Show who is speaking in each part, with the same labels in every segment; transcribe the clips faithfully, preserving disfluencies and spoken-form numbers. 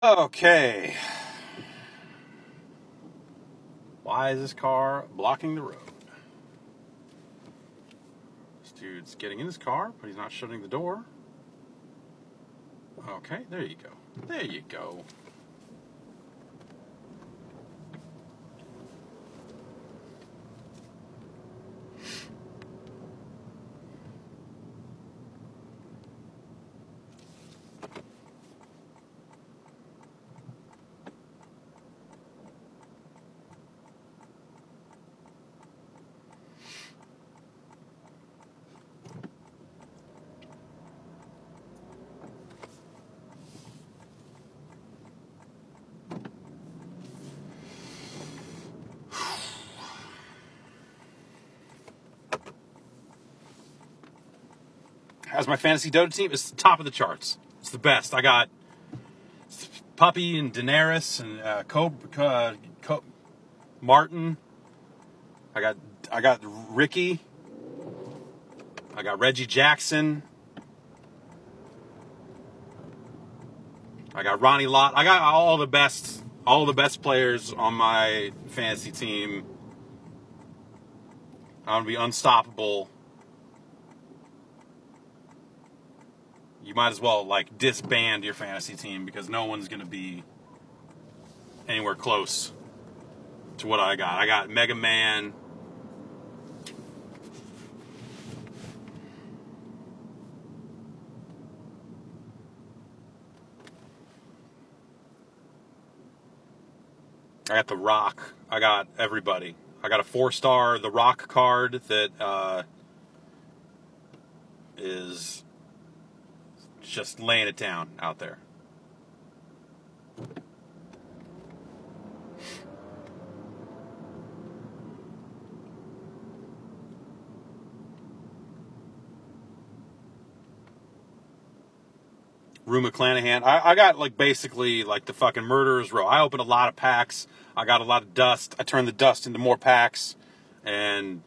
Speaker 1: Okay. Why is this car blocking the road? This dude's getting in his car, but he's not shutting the door. Okay, there you go. There you go. How's my fantasy Dota team? It's top of the charts. It's the best. I got Puppy and Daenerys and uh, Cob, uh, Co- Martin. I got I got Ricky. I got Reggie Jackson. I got Ronnie Lott. I got all the best, all the best players on my fantasy team. I'm gonna be unstoppable. You might as well like disband your fantasy team because no one's gonna be anywhere close to what I got. I got Mega Man. I got The Rock. I got everybody. I got a four-star The Rock card that uh, is just laying it down out there. Rue McClanahan. I, I got like basically like the fucking murderer's row. I opened a lot of packs. I got a lot of dust. I turned the dust into more packs. And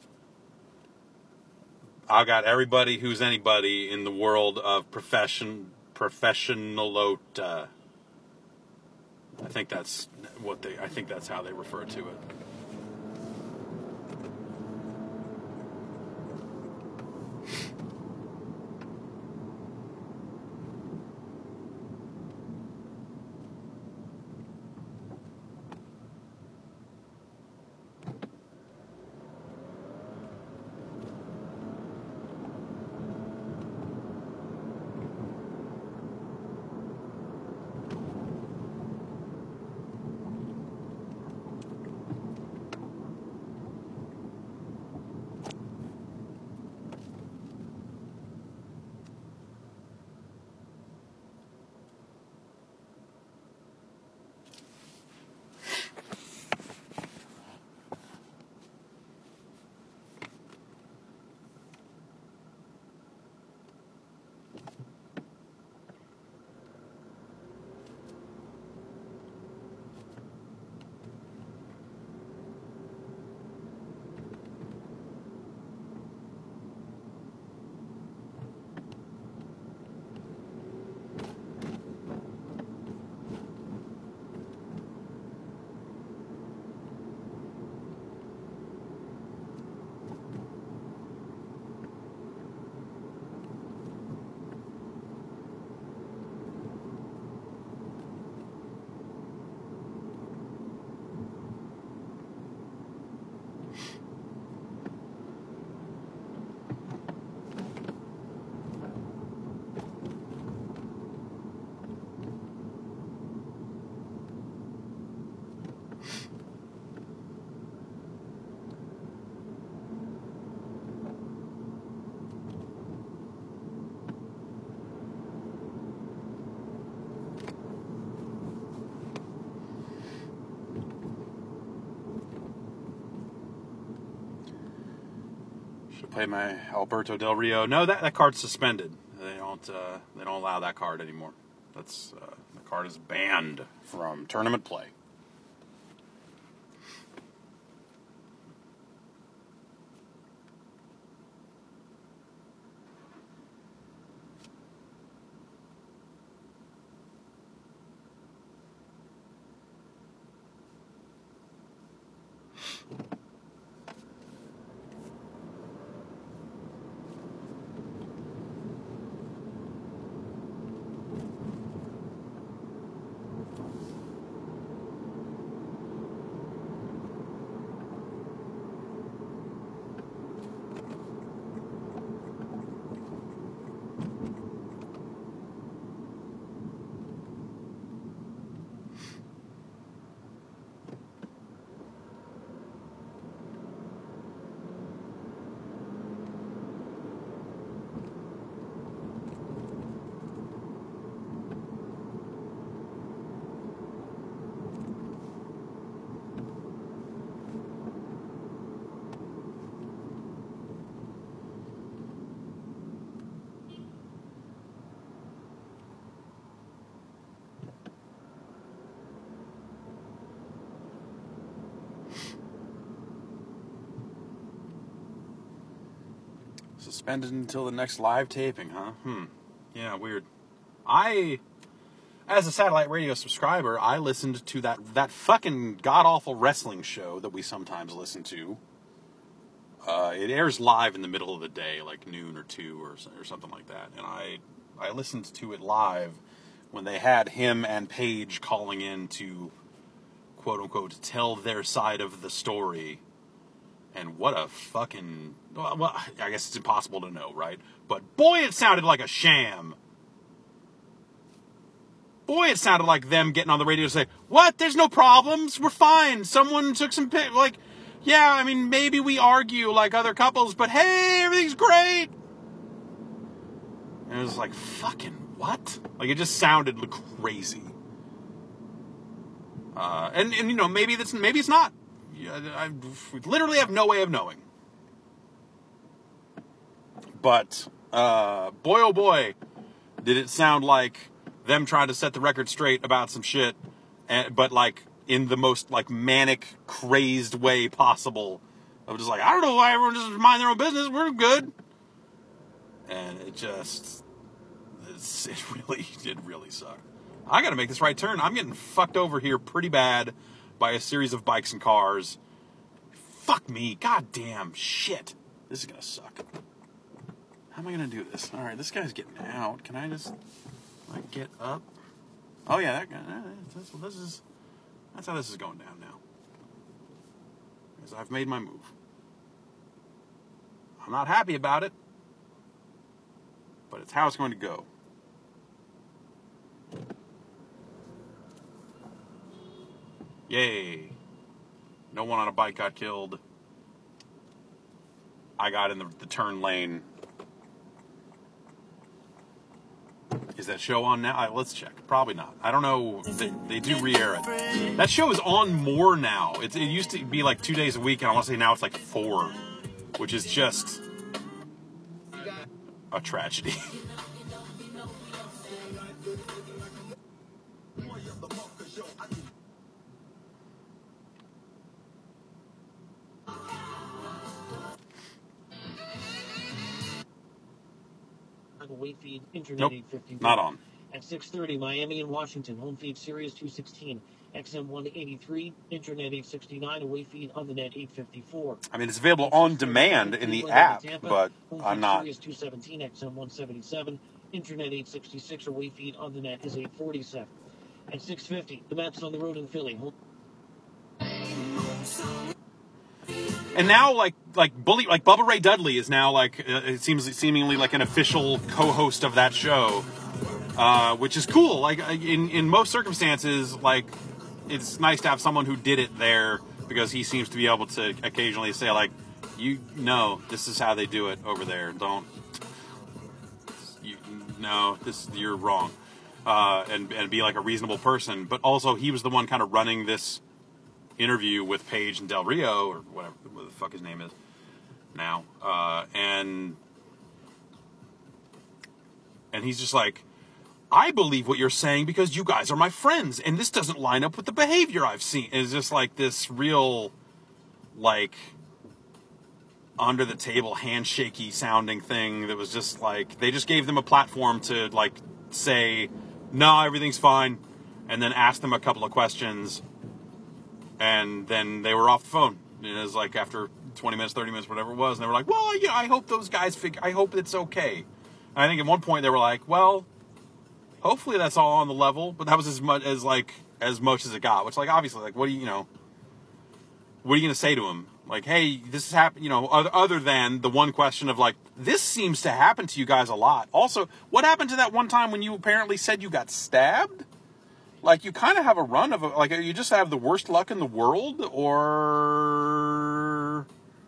Speaker 1: I got everybody who's anybody in the world of profession, professionalota. I think that's what they, I think that's how they refer to it. Play my Alberto Del Rio. No, that, that card's suspended. They don't uh, they don't allow that card anymore. That's uh, the card is banned from tournament play. Suspended until the next live taping, huh? Hmm. Yeah, weird. I, as a satellite radio subscriber, I listened to that that fucking god-awful wrestling show that we sometimes listen to. Uh, it airs live in the middle of the day, like noon or two or, or something like that. And I I listened to it live when they had him and Paige calling in to, quote-unquote, tell their side of the story. And what a fucking... Well, I guess it's impossible to know, right? But boy, it sounded like a sham. Boy, it sounded like them getting on the radio to say, what? There's no problems. We're fine. Someone took some... Pic-. Like, yeah, I mean, maybe we argue like other couples, but hey, everything's great. And it was like, fucking what? Like, it just sounded crazy. Uh, and, and, you know, maybe that's maybe it's not. I, I literally have no way of knowing. But, uh, boy oh boy, did it sound like them trying to set the record straight about some shit, and, but, like, in the most, like, manic, crazed way possible. Of just like, I don't know why everyone just mind their own business, we're good. And it just, it's, it really, it really sucked. I gotta make this right turn. I'm getting fucked over here pretty bad by a series of bikes and cars. Fuck me. God damn. Shit. This is gonna suck. How am I gonna do this? Alright, this guy's getting out. Can I just, like, get up? Oh, yeah, that guy. That's, this is, that's how this is going down now. Because I've made my move. I'm not happy about it, but it's how it's going to go. Yay. No one on a bike got killed. I got in the, the turn lane. Is that show on now? Uh, let's check. Probably not. I don't know. They, they do re-air it. That show is on more now. It, it used to be like two days a week, and I want to say now it's like four, which is just a tragedy.
Speaker 2: Wait feed, Internet
Speaker 1: Nope,
Speaker 2: eight fifty-one.
Speaker 1: not on.
Speaker 2: At six thirty, Miami and Washington, home feed Sirius two sixteen, X M one eighty-three, Internet eight sixty-nine, away feed on the net eight fifty-four.
Speaker 1: I mean, it's available on demand in the app, but I'm not.
Speaker 2: Sirius two seventeen, X M one seventy-seven, Internet eight sixty-six, away feed on the net is eight forty-seven. At six fifty, the Mets on the road in Philly. Home-
Speaker 1: And now, like, like Bully, like Bubba Ray Dudley is now like uh, it seems seemingly like an official co-host of that show, uh, which is cool. Like in in most circumstances, like it's nice to have someone who did it there because he seems to be able to occasionally say like, you know, this is how they do it over there. Don't, you, no, this you're wrong, uh, and and be like a reasonable person. But also, he was the one kind of running this interview with Paige and Del Rio, or whatever, what the fuck his name is now, uh, and and he's just like, I believe what you're saying because you guys are my friends, and this doesn't line up with the behavior I've seen. It's just like this real, like, under the table, handshaky sounding thing that was just like, they just gave them a platform to, like, say, no, everything's fine, and then ask them a couple of questions. And then they were off the phone. And it was like after twenty minutes, thirty minutes, whatever it was. And they were like, well, yeah, I hope those guys figure, I hope it's okay. And I think at one point they were like, well, hopefully that's all on the level. But that was as much as like, as much as it got. Which, like, obviously, like, what do you, you know, what are you going to say to him? Like, hey, this is happening, you know, other, other than the one question of like, this seems to happen to you guys a lot. Also, what happened to that one time when you apparently said you got stabbed? Like, you kind of have a run of, a, like, you just have the worst luck in the world, or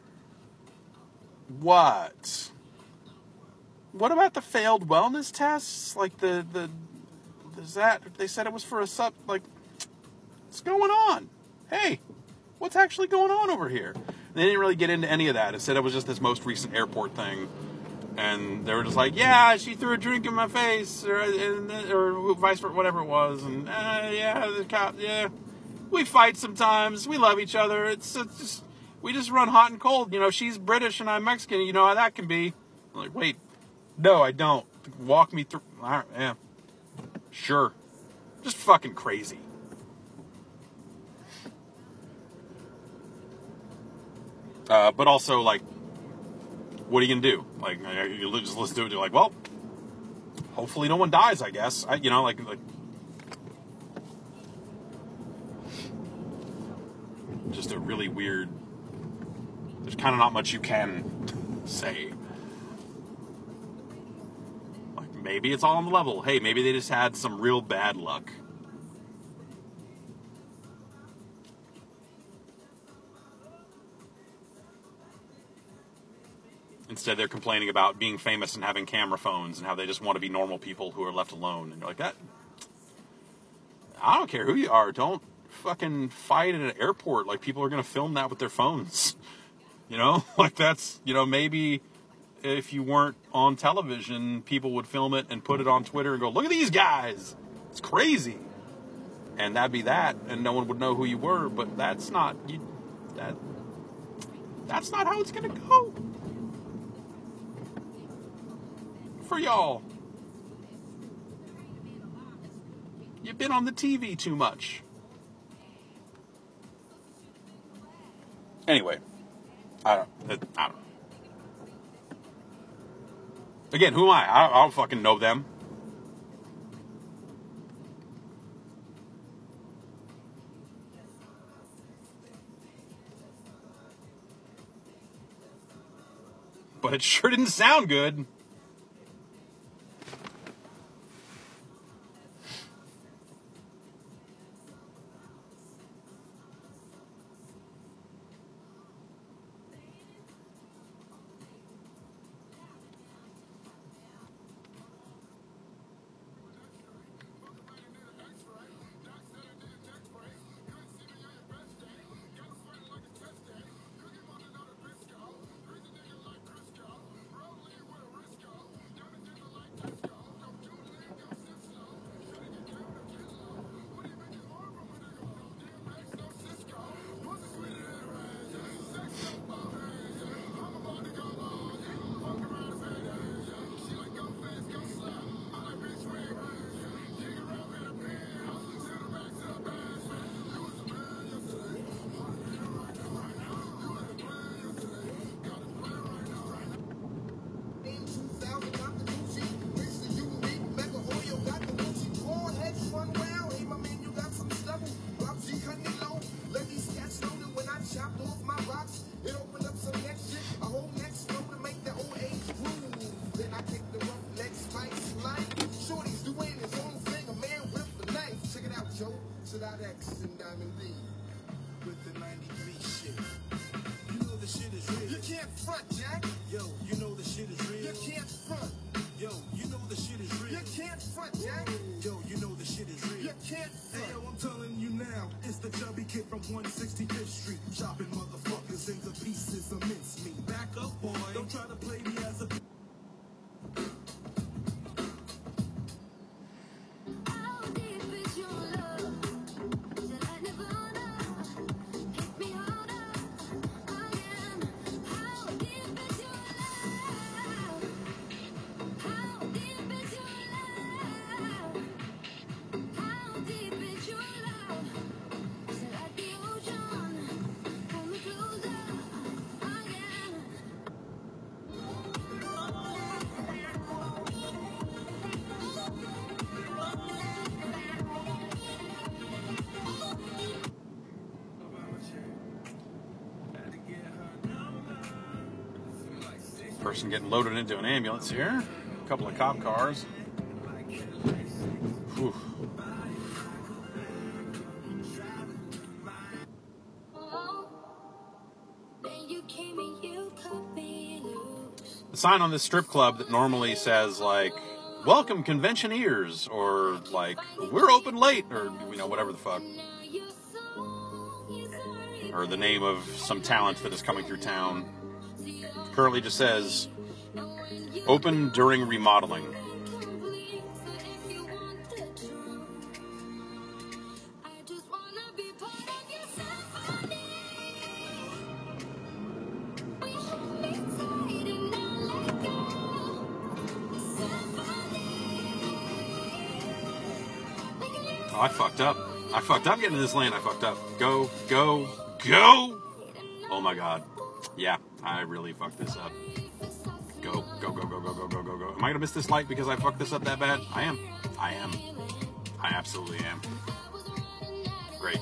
Speaker 1: what? What about the failed wellness tests? Like, the, the, is that, they said it was for a sub, like, what's going on? Hey, what's actually going on over here? And they didn't really get into any of that. It said it was just this most recent airport thing. And they were just like, yeah, she threw a drink in my face, or or vice versa, whatever it was. And, uh, yeah, the cop, yeah. We fight sometimes. We love each other. It's, it's just, we just run hot and cold. You know, she's British and I'm Mexican. You know how that can be. I'm like, wait, no, I don't. Walk me through. All right, yeah, sure. Just fucking crazy. Uh, but also, like, what are you gonna do? Like, you just listen to it, and you're like, well, hopefully no one dies, I guess. I, you know, like, like, just a really weird. There's kind of not much you can say. Like, maybe it's all on the level. Hey, maybe they just had some real bad luck. Instead, they're complaining about being famous and having camera phones and how they just want to be normal people who are left alone. And you're like, that. I don't care who you are. Don't fucking fight at an airport like people are going to film that with their phones. You know? Like, that's, you know, maybe if you weren't on television, people would film it and put it on Twitter and go, look at these guys. It's crazy. And that'd be that. And no one would know who you were. But that's not, you, that, that's not how it's going to go. For y'all. You've been on the T V too much. Anyway, I don't, I don't know. Again, who am I? I don't, I don't fucking know them. But it sure didn't sound good. Person getting loaded into an ambulance here. A couple of cop cars. Whew. The sign on this strip club that normally says, like, welcome conventioneers, or like, we're open late, or, you know, whatever the fuck. Or the name of some talent that is coming through town. Currently just says, open during remodeling. I fucked up. I fucked up getting to this lane. I fucked up. Go, go, go! Oh my god. Yeah, I really fucked this up. Go, go, go, go, go, go, go, go, go. Am I gonna miss this light because I fucked this up that bad? I am. I am. I absolutely am. Great.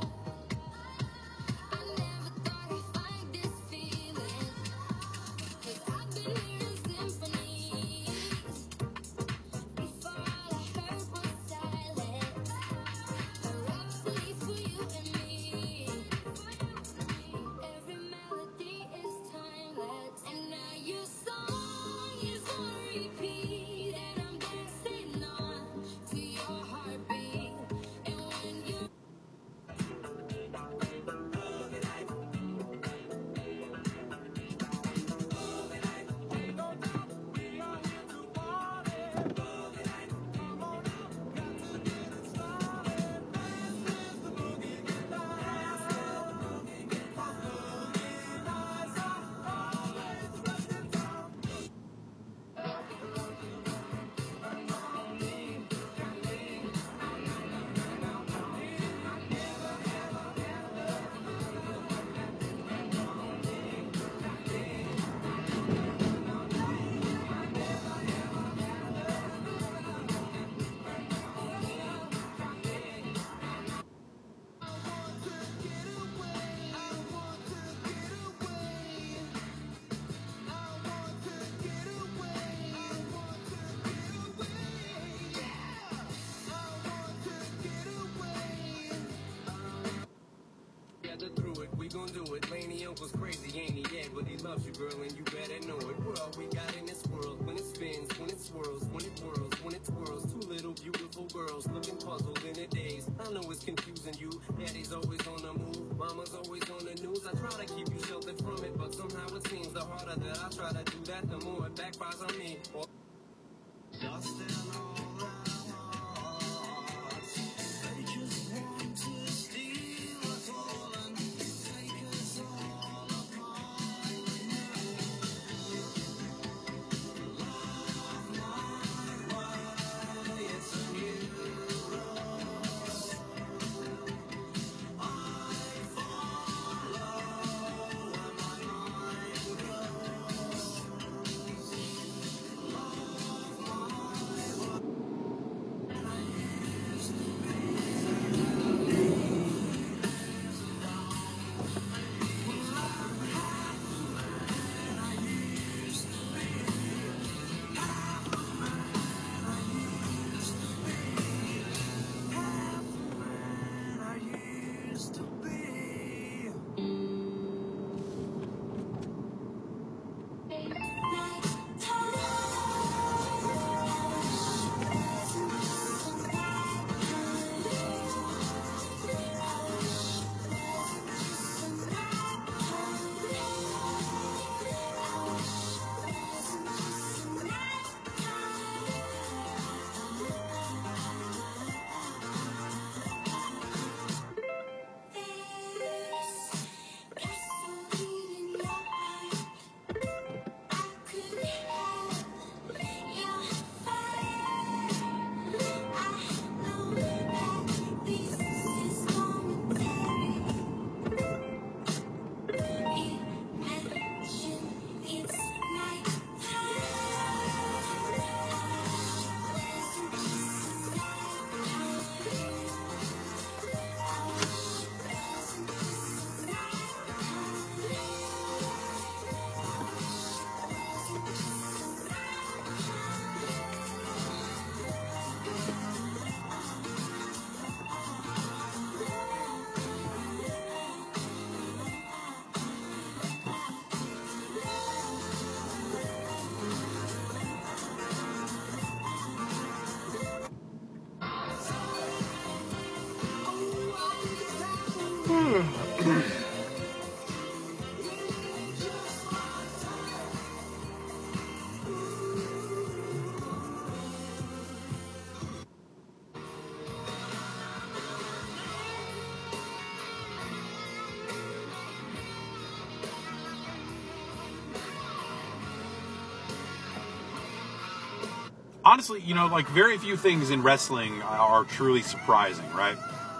Speaker 3: Laney uncle's crazy, ain't he? Yeah, but he loves you, girl, and you better know it. We're all we got in this world. When it spins, when it swirls, when it whirls, when it twirls. Two little beautiful girls looking puzzled in a daze. I know it's confusing you. Daddy's always on the move. Mama's always on the news. I try to keep you sheltered from it, but somehow it seems the harder that I try to do that, the more it backfires on me. Lost in all our hearts. They just want to steal us all and take us all apart. Love my way, it's a new rose. I follow where my mind goes.
Speaker 1: honestly, you know, like very few things in wrestling are truly surprising, right?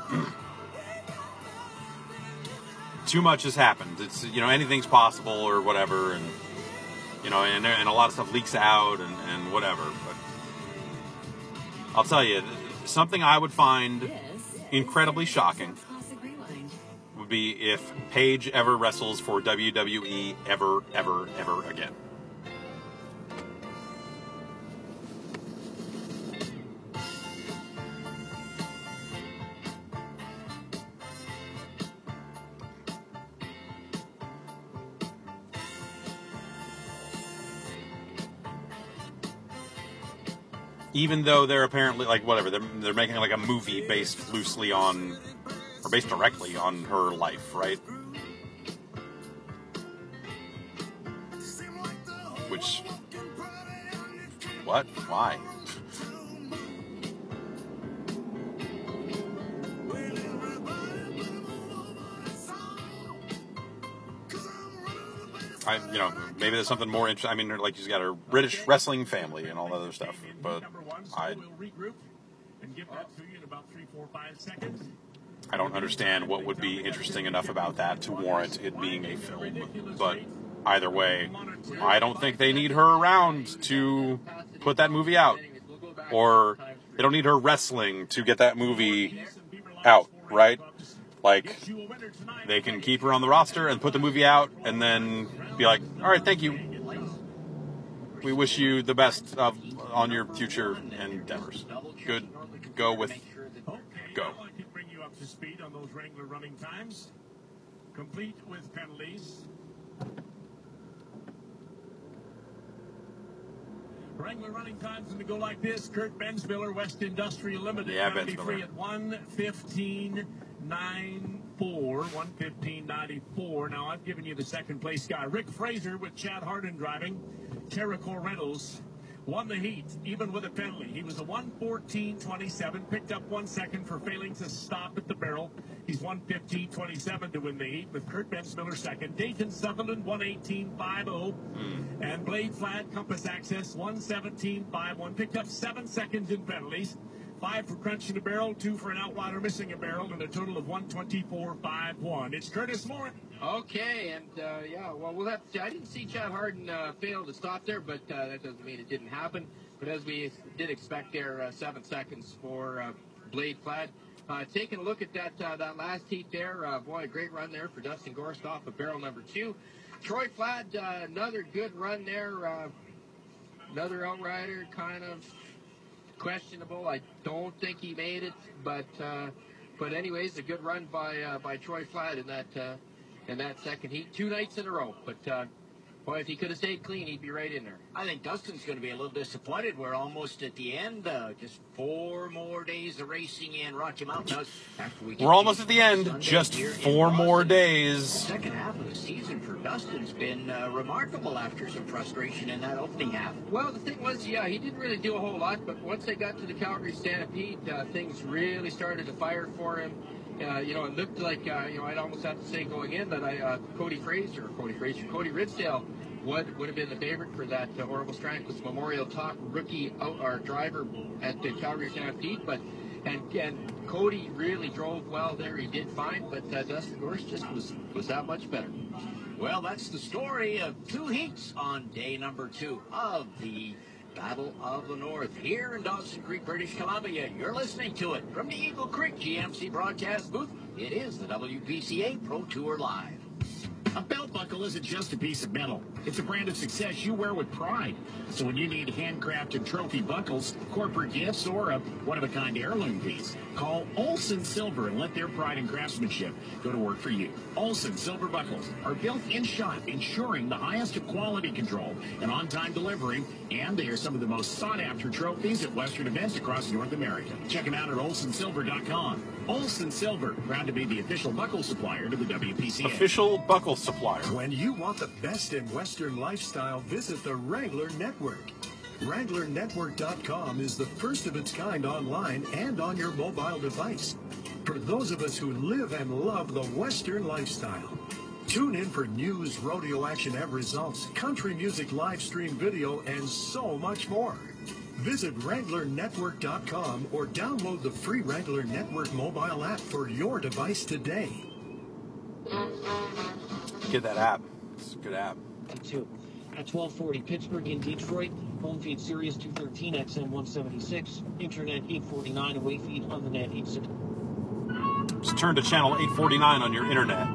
Speaker 1: Too much has happened. It's, you know, anything's possible or whatever, and you know, and, and a lot of stuff leaks out and, and whatever. But I'll tell you, something I would find incredibly shocking would be if Paige ever wrestles for W W E ever, ever, ever again. Even though they're apparently, like, whatever, they're, they're making, like, a movie based loosely on, or based directly on her life, right? Which, what? Why? I, you know, maybe there's something more interesting. I mean, like, she's got her British wrestling family and all that other stuff. But I, I don't understand what would be interesting enough about that to warrant it being a film. But either way, I don't think they need her around to put that movie out. Or they don't need her wrestling to get that movie out, right? Like, they can keep her on the roster and put the movie out and then be like, all right, thank you. We wish you the best of, on your future endeavors. Good. Go with go.
Speaker 4: I can bring you up to speed on those Wrangler running times, complete with penalties. Wrangler running times and to go like this. Kurt Bensmiller, West Industrial Limited.
Speaker 1: Yeah,
Speaker 4: penalty
Speaker 1: Bensmiller.
Speaker 4: free at one fifteen ninety-four. one fifteen ninety-four. Now I've given you the second place guy. Rick Fraser with Chad Hardin driving. Terracor Reynolds won the heat, even with a penalty. He was a one fourteen twenty-seven, picked up one second for failing to stop at the barrel. He's one fifteen twenty-seven to win the heat, with Kurt Bensmiller second. Dayton Sutherland, one eighteen fifty. Mm. And Blade Flat, Compass Access, one seventeen fifty-one. Picked up seven seconds in penalties. Five for crunching a barrel, two for an outlier missing a barrel, and a total of one twenty-four fifty-one. It's Curtis Moore.
Speaker 5: Okay, and uh, yeah, well, we'll have to, I didn't see Chad Hardin uh, fail to stop there, but uh, that doesn't mean it didn't happen. But as we did expect there, uh, seven seconds for uh, Blade Flat. Uh, taking a look at that uh, that last heat there, uh, boy, a great run there for Dustin Gorst off of barrel number two. Troy Flat, uh, another good run there. Uh, another outrider, kind of questionable. I don't think he made it, but uh, but anyways, a good run by uh, by Troy Flat in that uh, in that second heat, two nights in a row. But uh, boy, if he could have stayed clean, he'd be right in there.
Speaker 6: I think Dustin's going to be a little disappointed. We're almost at the end. Uh, just four more days of racing in Rocky Mountain. After we
Speaker 1: We're almost at the end.
Speaker 6: Sunday
Speaker 1: Just
Speaker 6: here in
Speaker 1: four
Speaker 6: Boston.
Speaker 1: more
Speaker 6: The
Speaker 1: days.
Speaker 6: second half of the season for Dustin's been uh, remarkable after some frustration in that opening half.
Speaker 5: Well, the thing was, yeah, he didn't really do a whole lot, but once they got to the Calgary Stampede, uh, things really started to fire for him. Uh, you know, it looked like, uh, you know, I'd almost have to say going in that I, uh, Cody Fraser, Cody Fraser, Cody Ridsdale would would have been the favorite for that uh, Orville Stranquist Memorial Talk rookie out, our driver at the Calgary Stampede, but and and Cody really drove well there. He did fine, but uh, Dustin Gorst just was was that much better.
Speaker 6: Well, that's the story of two heats on day number two of the Battle of the North here in Dawson Creek, British Columbia. You're listening to it from the Eagle Creek G M C broadcast booth. It is the W P C A Pro Tour Live.
Speaker 4: A belt buckle isn't just a piece of metal. It's a brand of success you wear with pride. So when you need handcrafted trophy buckles, corporate gifts, or a one-of-a-kind heirloom piece, call Olson Silver and let their pride and craftsmanship go to work for you. Olson Silver buckles are built in shop, ensuring the highest of quality control and on-time delivery, and they are some of the most sought-after trophies at Western events across North America. Check them out at olson silver dot com. Olson Silver, proud to be the official buckle supplier to the W P C A.
Speaker 1: Official buckle supplier.
Speaker 7: When you want the best in Western lifestyle, visit the Wrangler Network. Wrangler Network dot com is the first of its kind online and on your mobile device. For those of us who live and love the Western lifestyle. Tune in for news, rodeo action, and results, country music live stream video, and so much more. Visit Wrangler Network dot com or download the free Wrangler Network mobile app for your device today.
Speaker 1: Get that app. It's a good app.
Speaker 2: Two. At twelve forty, Pittsburgh and Detroit, home feed Sirius two thirteen, X M one seventy-six, internet eight forty-nine, away feed on the net eight sixty.
Speaker 1: Just turn to channel eight forty-nine on your internet.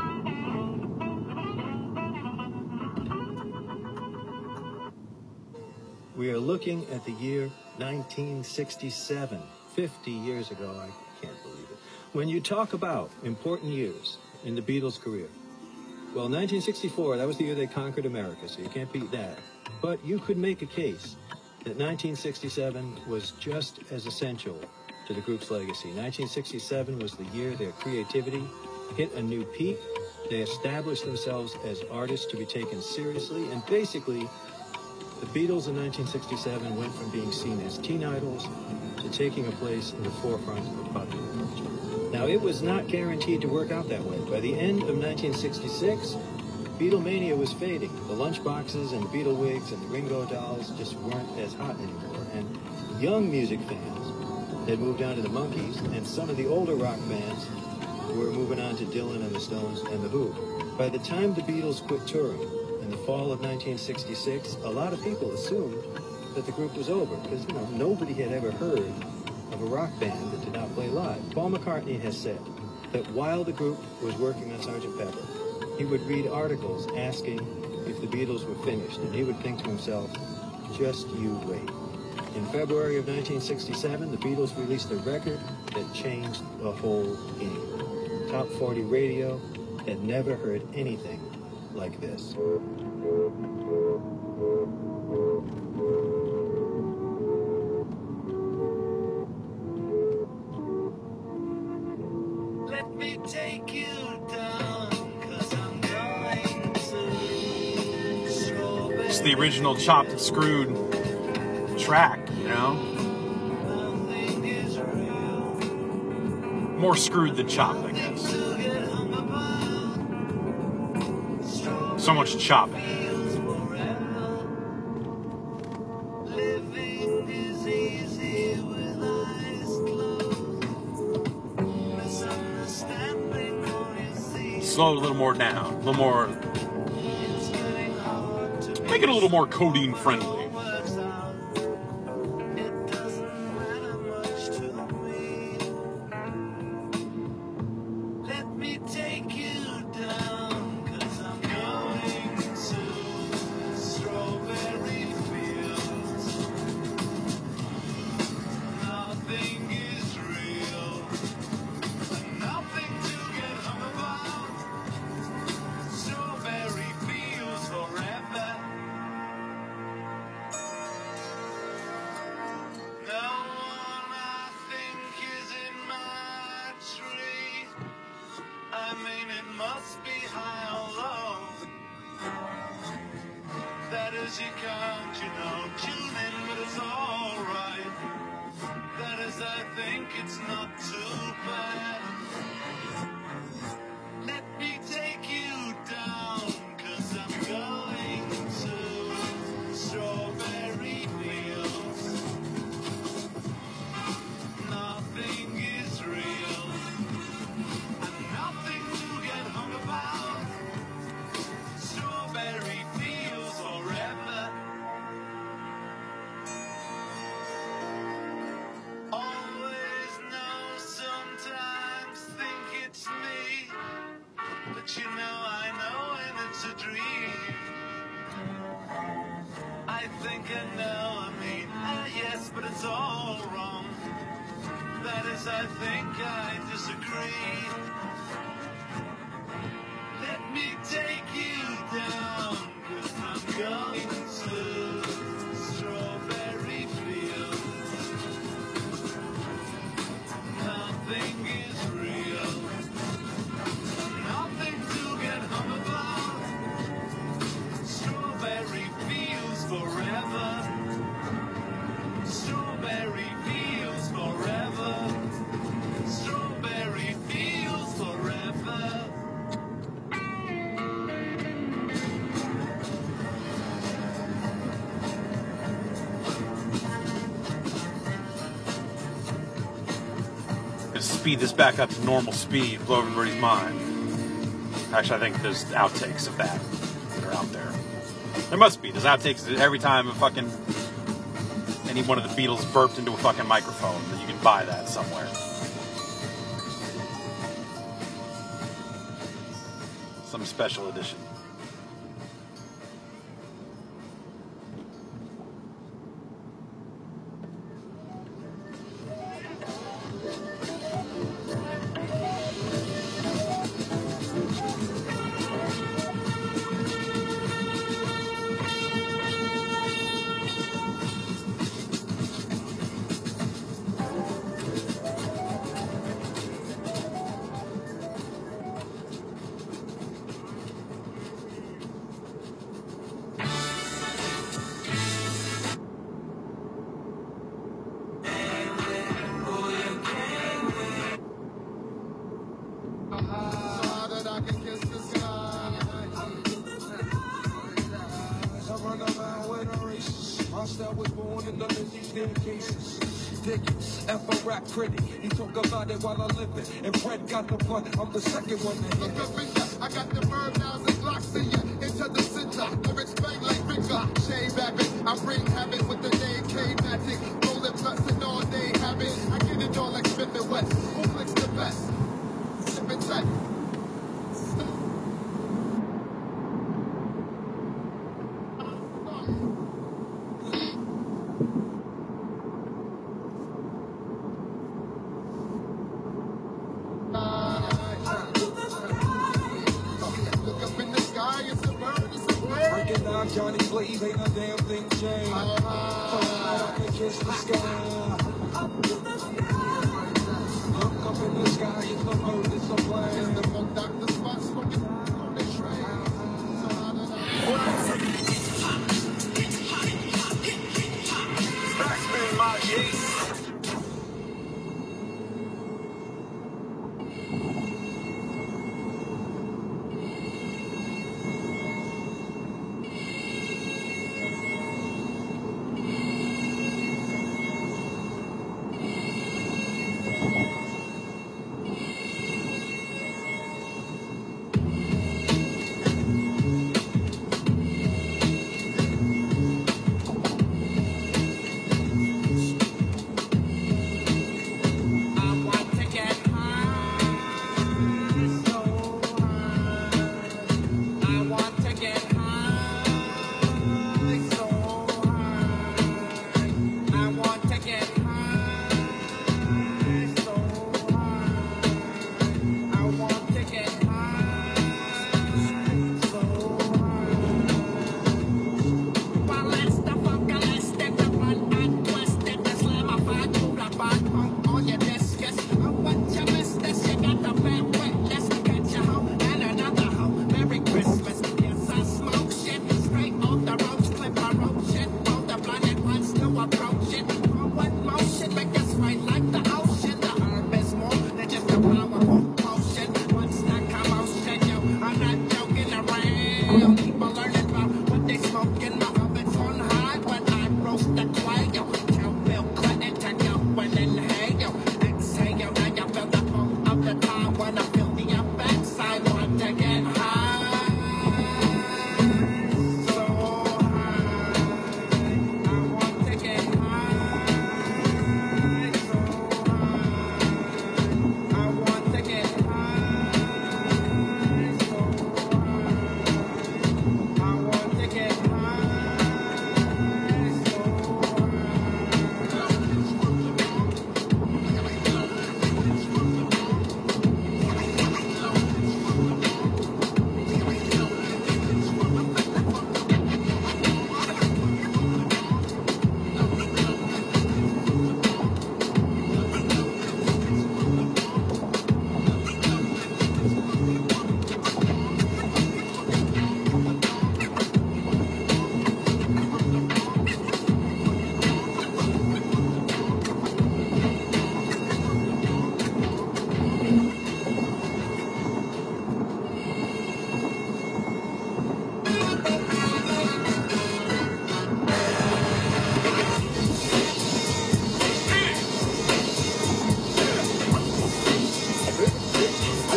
Speaker 8: We are looking at the year nineteen sixty-seven, fifty years ago. I can't believe it. When you talk about important years in the Beatles' career, well, nineteen sixty-four, that was the year they conquered America, so you can't beat that. But you could make a case that nineteen sixty-seven was just as essential to the group's legacy. nineteen sixty-seven was the year their creativity hit a new peak. They established themselves as artists to be taken seriously, and basically, the Beatles in nineteen sixty-seven went from being seen as teen idols to taking a place in the forefront of popular culture. Now, it was not guaranteed to work out that way. By the end of nineteen sixty-six, Beatlemania was fading. The Lunchboxes and the Beatle Wigs and the Ringo Dolls just weren't as hot anymore. And young music fans had moved on to the Monkees, and some of the older rock bands were moving on to Dylan and the Stones and the Who. By the time the Beatles quit touring in the fall of nineteen sixty-six, a lot of people assumed that the group was over because, you know, nobody had ever heard of a rock band that did not play live. Paul McCartney has said that while the group was working on Sergeant Pepper, he would read articles asking if the Beatles were finished, and he would think to himself, just you wait. In February of nineteen sixty-seven, the Beatles released a record that changed the whole game. Top forty radio had never heard anything like this.
Speaker 3: Let me take you down, 'cause I'm going to Strawberry.
Speaker 1: It's the original Chopped and Screwed track, you know?
Speaker 3: Nothing is real.
Speaker 1: More screwed than chopped, I guess.
Speaker 3: To get hung about.
Speaker 1: So much chopping.
Speaker 3: Feels forever. Living is easy with eyes closed. Misunderstanding all you see.
Speaker 1: Slow it a little more down. A little more.
Speaker 3: It's getting hard to
Speaker 1: Make it a little more codeine friendly.
Speaker 3: works out. It doesn't matter much to me. Let me take you down, 'cause I'm going to strawberry fields. Nothing is real, nothing to get hung about. Strawberry fields forever. No one I think is in my tree. I mean, it must be high or low. That is, you can't, you know, tune in, but it's alright. That is, I think it's not too bad. Let me take you down, 'cause I'm going to strawberry fields. Nothing is real, and nothing to get hung about. Strawberry fields forever. Always know, sometimes think it's me, but you know I know and it's a dream. I think I know, I mean, uh, yes, but it's all wrong. That is, I think I disagree. Let me take you down, 'cause I'm going to strawberry fields. Nothing is real, nothing to get hung about. Strawberry fields forever. Strawberry fields forever. Strawberry
Speaker 1: speed this back up to normal speed, blow everybody's mind. Actually, I think there's outtakes of that that are out there. There must be. There's outtakes every time a fucking any one of the Beatles burped into a fucking microphone. That you can buy that somewhere. Some special edition.
Speaker 9: Critic, he talk about it while I live it. And Fred got the one, I'm the second one to hit it. I got the bird now and blocks in ya. Into the center, lyrics bang like finger. Shade Babbitt, I bring habit with the name K-Matic. Rolling blunts and all day habit. I get it all like Smith and West. Who flicks the best? Sip and tight. Johnny Blaze ain't a damn thing changed. I can kiss the sky. Look up in the sky, it's the bird, it's a plane. The funk doctor spot smoking on the train. Backspin my G.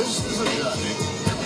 Speaker 9: This is a journey.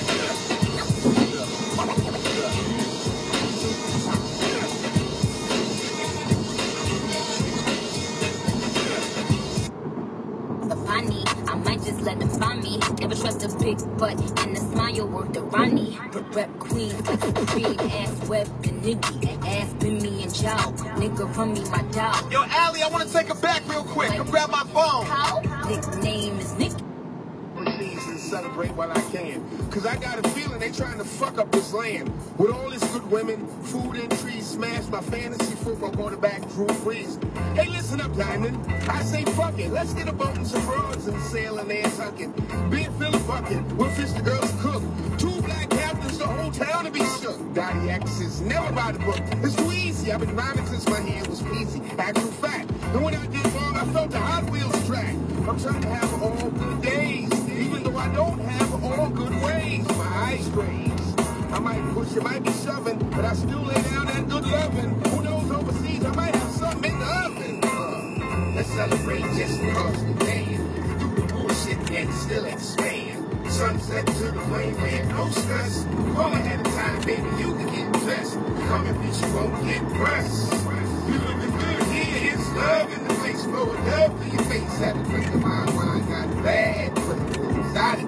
Speaker 10: Funny, I might just let them find me. Never trust a big butt and a smile worth the Ronnie. But rep queen like a creed, ass web the nigga, ass been me and Joe. Nigga run me my dog.
Speaker 9: Yo, Allie, I want to take it back real quick. Come grab my phone.
Speaker 10: How? Nickname is Nick.
Speaker 9: Please and celebrate while I can. Cause I got a feeling they trying to fuck up this land. With all this good women, food and trees, smash my fantasy football quarterback, Drew Brees. Hey, listen up, Diamond. I say fuck it. Let's get a boat and some broads and sail in there tucking. Beer fill a bucket. We'll fish the girls cook. Two black captains, the whole town to be shook. Dottie X is never by the book. It's too easy. I've been rhyming since my hand was peasy. Actual fact. And when I did wrong, I felt the Hot Wheels track. I'm trying to have all good days. Even though I don't have all good ways, my eyes graze. I might push, it might be shoving, but I still lay down that good loving. Who knows overseas, I might have something in the oven. Uh, let's celebrate just because we can. Do the bullshit and still expand. Sunset to the mainland, no stress. Call ahead of time, baby, you can get dressed. Come and bitch, you won't get pressed. You looking good here, it's love in the face. Blow it up to your face. Had a drink of my wine, got bad, but exotic.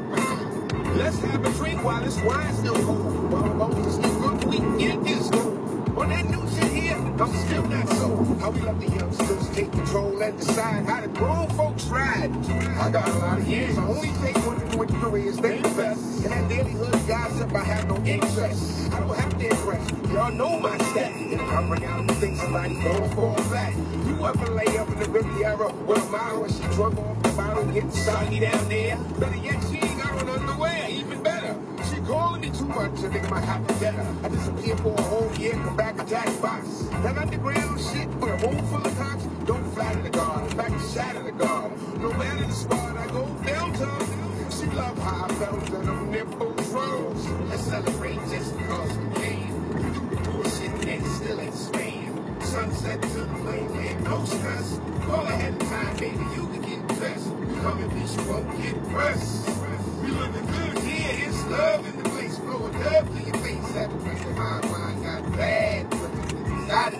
Speaker 9: Let's have a drink while this wine's still cold. While Moses is good, we can get this gold. On that new shit here, I'm still not sold. How we let the youngsters take control and decide how the grown folks ride. I got a lot of years, I only take women with careers, they the best. And that daily hood gossip, I have no interest. I don't have to impress, y'all know my stat. And if I bring out the thing, somebody gon' fall flat. You ever lay up in the Riviera with a model and she drunk off the bottle, getting soggy down there? Better yet, she ain't got on underwear, even better. She calling me too much, I think I might have to get her. I disappear for a whole year, come back a tax box. That underground shit with a room full of cops, don't flatter the guard, in fact, shatter the guard. No matter the spot, I go downtown. She love how I felt and them nipples rose. Let's celebrate just because we can. Do the bullshit and still expand. Sunset to the mainland, no stress. Call ahead of time, baby, you can get dressed. Come and bitch, you won't get pressed. We looking good here, it's love in the place. Blow it up to your face. Had a drink of my wine, got bad, but exotic.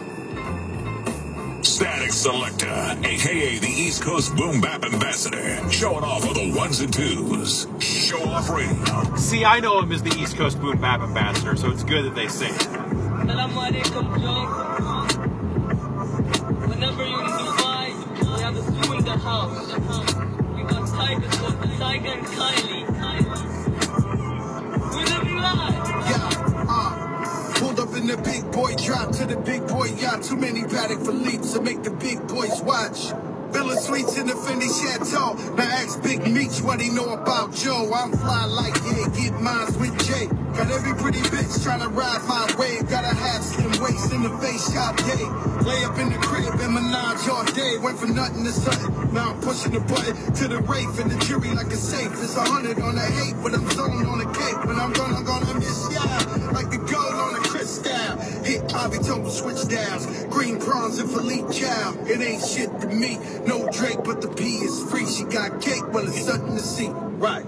Speaker 11: Static Selector, aka the East Coast Boom Bap Ambassador, showing off with the ones and twos. Show off radio.
Speaker 1: See, I know him as the East Coast Boom Bap Ambassador, so it's good that they sing it.
Speaker 12: Assalamu alaikum, Joe. Whenever you're in Dubai, we have a zoo in the house. We got tigers, Tiger and Kylie. We live life.
Speaker 9: Yeah, uh, pulled up in the big boy drop to the big boy yacht. Too many Patek Philippe's to make the big boys watch. Villa Suites in the Fendi Chateau. Now ask Big Meech what he know about Joe. I'm fly like yeah, get mines with Jay. Got every pretty bitch trying to ride my wave. Gotta have slim waist in the face shop day. Lay up in the crib and menage all day. Went from nothing to something. Now I'm pushing the button to the Wraith and the jury like a safe. It's a hundred on the hate, but I'm zoned on the cake. When I'm gonna, gonna miss ya like the gold on the crystal. Hit Ivy Total switch downs. Green prawns and Philippe Chow. It ain't shit to me. No Drake, but the P is free. She got cake, well it's something to see. Right.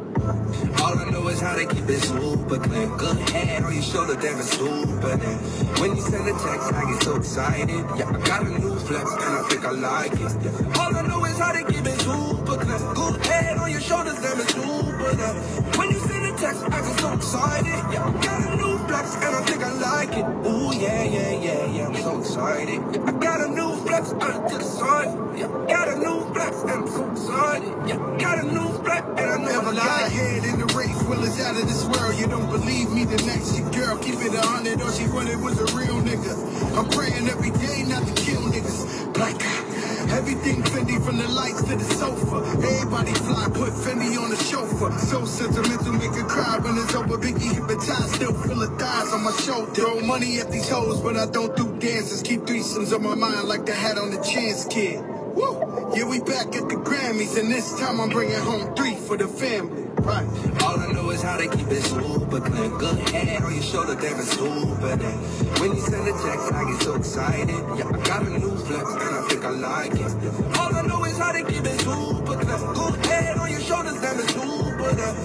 Speaker 13: All I know is how they keep it super clean. Good head on your shoulder, damn it's super. When you send a text, I get so excited. Yeah, I got a new flex and I think I like it. Yeah. All I know is how they keep it super clean. Good head on your shoulders, damn it's super. When you send a text, I get so excited. Yeah, I got a new flex and I think I like it. Ooh yeah, yeah, yeah, yeah, I'm so excited. Yeah, I got a new flex, I'm just excited. Yeah, got a new flex and I'm so excited. Yeah, got a new flex and I know I like it.
Speaker 9: Head in the race, well it's out of this world. You don't believe me, the next your girl, keep it a hundred. All she wanted was a real nigga. I'm praying every day not to kill niggas. Black everything Fendi from the lights to the sofa. Everybody fly, put Fendi on the chauffeur. So sentimental, make her cry when it's over. Biggie hypnotized, still feel the thighs on my shoulder. Throw money at these hoes, but I don't do dances. Keep threesomes on my mind like the hat on the Chance Kid. Woo! Yeah, we back at the Grammys, and this time I'm bringing home three for the family. Right.
Speaker 13: All I know is how they keep it super clean. Good head on your shoulder, damn it's super. When you send a text, I get so excited. Yeah, I got a new flex and I think I like it. Yeah. All I know is how they keep it super clean. Good head on your shoulders, damn it's super.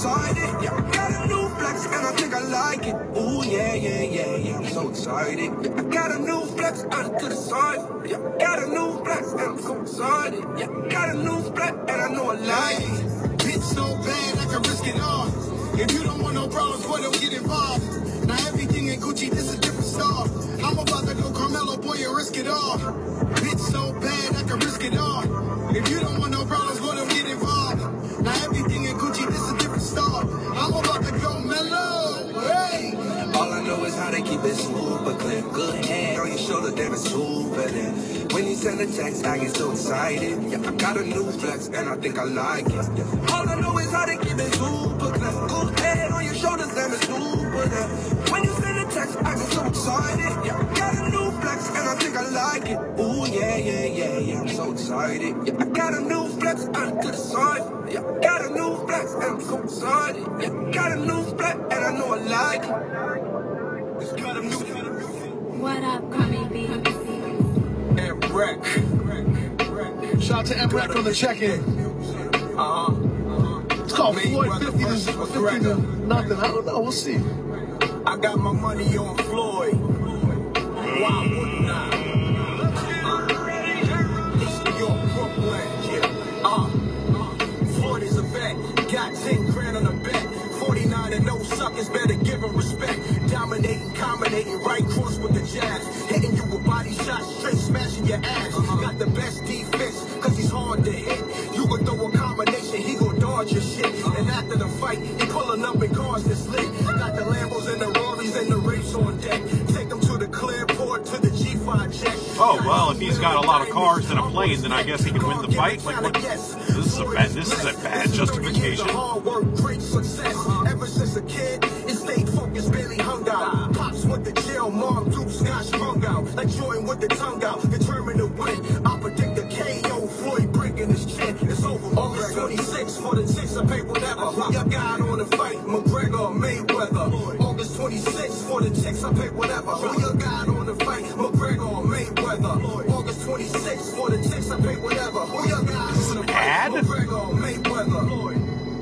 Speaker 13: excited. Yeah, I got a new flex and I think I like it. Ooh, yeah, yeah, yeah, yeah. I'm so excited. Yeah, I got a new flex and I could side. Yeah, I got a new flex and I'm so excited. Yeah, I got a new flex and I know I like it.
Speaker 9: Bitch so bad I can risk it all. If you don't want no problems, boy, don't get involved. Now everything in Gucci, this is different star. I'm about to go Carmelo, boy, and risk it all. Bitch so bad I can risk it all. If you don't want no problems, boy, don't get involved. Now everything in Gucci, this is different star. I'm about to go mellow. Hey.
Speaker 13: All I know is how they keep it smooth, but clear. Good head on your shoulder, damn it's super then. When you send a text, I get so excited. Yeah, I got a new flex and I think I like it. Yeah. All I know is how they keep it super clear. Good head on your shoulders, damn it's super then. When you send a text, I get so excited. Yeah, I got a new flex and I think I like it. Ooh, yeah, yeah, yeah, yeah, I'm so excited. Yeah, I got a new flex and I could side. Yeah, I got a new flex and I'm so excited. Yeah, I got a new flex and I know I like it.
Speaker 10: What up, Carmi B?
Speaker 9: M-Rec. Shout out to M-Rec on the check-in.
Speaker 3: Uh-huh.
Speaker 9: It's called Floyd fifty to, fifty to nothing. I don't know. We'll see.
Speaker 3: I got my money on Floyd. Why wouldn't I? Uh, East New York, Brooklyn, yeah. Uh, Floyd is a vet. Got ten grand on the bet. forty-nine and no suckers, better give him respect. Dominating, combinating, right cross with the jabs. Hitting you with body shots, straight smashing your ass. Got the best defense, cause he's hard to hit. You can throw a combination, he gon' dodge your shit. And after the fight, he pulling up in cars that's lit. Got the Lambos and the Rorys and the Wraiths on deck. Take them to the Clearport, to the G five jet.
Speaker 1: Oh, well, if he's got a lot of cars and a plane, then I guess he can win the fight. Like, what? This is a bad, this is a bad justification.
Speaker 3: Hard work, great success. Ever since a kid, it stayed focused, barely hung out. Pops went to jail, mom Duke Scott sprung out. Like Jordan with the tongue out, determined to win. I predict the K O, Floyd breaking his chin. It's over. August twenty-sixth for the chicks, I pay whatever. Who y'all got on the fight? McGregor or Mayweather? August twenty-sixth for the chicks, I pay whatever. Who y'all got on the fight? McGregor or Mayweather? August twenty-sixth for the chicks, I pay whatever. Who y'all got on the fight? McGregor or Mayweather?